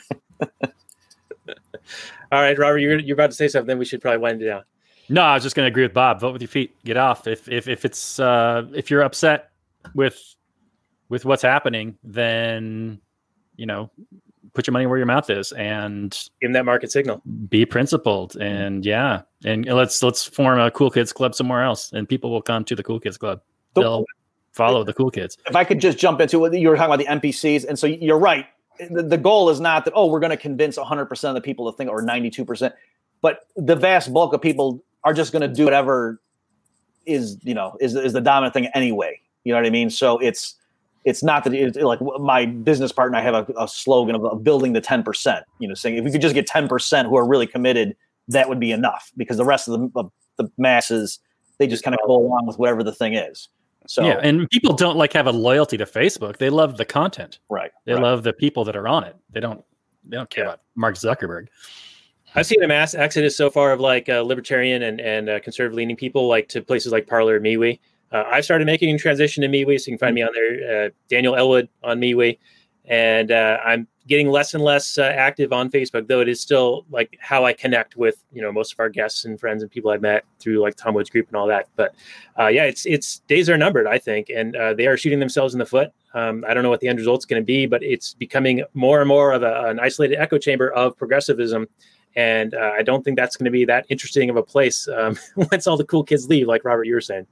All right, Robert, you're, you're about to say something. Then we should probably wind it down. No, I was just going to agree with Bob. Vote with your feet. Get off. If if if it's uh, if you're upset with with what's happening, then you know, put your money where your mouth is and Give them that market signal. be principled. And yeah, and let's let's form a Cool Kids Club somewhere else, and people will come to the Cool Kids Club. They'll follow the cool kids. If I could just jump into what you were talking about, the N P Cs, and so you're right. The, the goal is not that, oh, we're going to convince one hundred percent of the people to think, or ninety-two percent, but the vast bulk of people are just going to do whatever is, you know, is is the dominant thing anyway. You know what I mean? So it's it's not that it's like my business partner. I have a, a slogan of, of building the ten percent. You know, saying if we could just get ten percent who are really committed, that would be enough, because the rest of the of the masses, they just kind of go along with whatever the thing is. So yeah, and people don't like have a loyalty to Facebook. They love the content. right, They right. love the people that are on it. They don't. They don't care Yeah. about Mark Zuckerberg. I've seen a mass exodus so far of like uh, libertarian and, and uh, conservative leaning people, like to places like Parler, MeWe. Uh, I've started making a transition to MeWe, so you can find me on there, uh, Daniel Elwood on MeWe. And uh, I'm getting less and less uh, active on Facebook, though it is still like how I connect with, you know, most of our guests and friends and people I've met through like Tom Woods Group and all that. But uh, yeah, it's it's days are numbered, I think, and uh, they are shooting themselves in the foot. Um, I don't know what the end result's going to be, but it's becoming more and more of a, an isolated echo chamber of progressivism. And uh, I don't think that's going to be that interesting of a place um, once all the cool kids leave, like Robert, you were saying.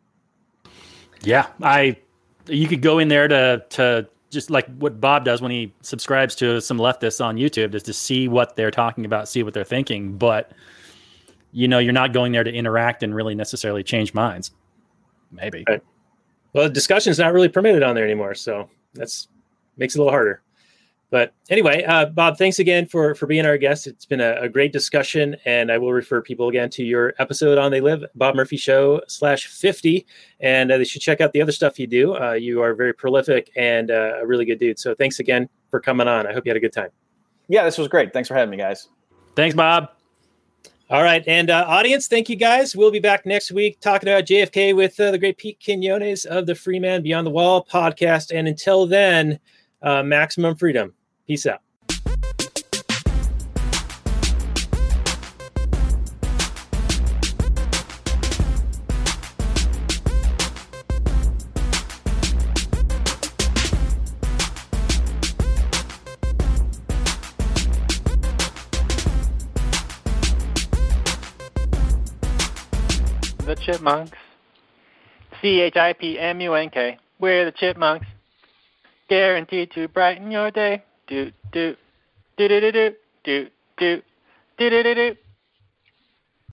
Yeah, I. You could go in there to to just like what Bob does when he subscribes to some leftists on YouTube, is to see what they're talking about, see what they're thinking. But you know, you're not going there to interact and really necessarily change minds. Maybe. Right. Well, discussion's not really permitted on there anymore, so that's makes it a little harder. But anyway, uh, Bob, thanks again for, for being our guest. It's been a, a great discussion, and I will refer people again to your episode on They Live, Bob Murphy Show slash fifty, and uh, they should check out the other stuff you do. Uh, you are very prolific and uh, a really good dude. So thanks again for coming on. I hope you had a good time. Yeah, this was great. Thanks for having me, guys. Thanks, Bob. All right, and uh, audience, thank you guys. We'll be back next week talking about J F K with uh, the great Pete Quinones of the Free Man Beyond the Wall podcast. And until then, uh, maximum freedom. Peace out. The Chipmunks. C H I P M U N K. We're the Chipmunks. Guaranteed to brighten your day. Do, do, do, do, do, do, do, do, do, do, do, do.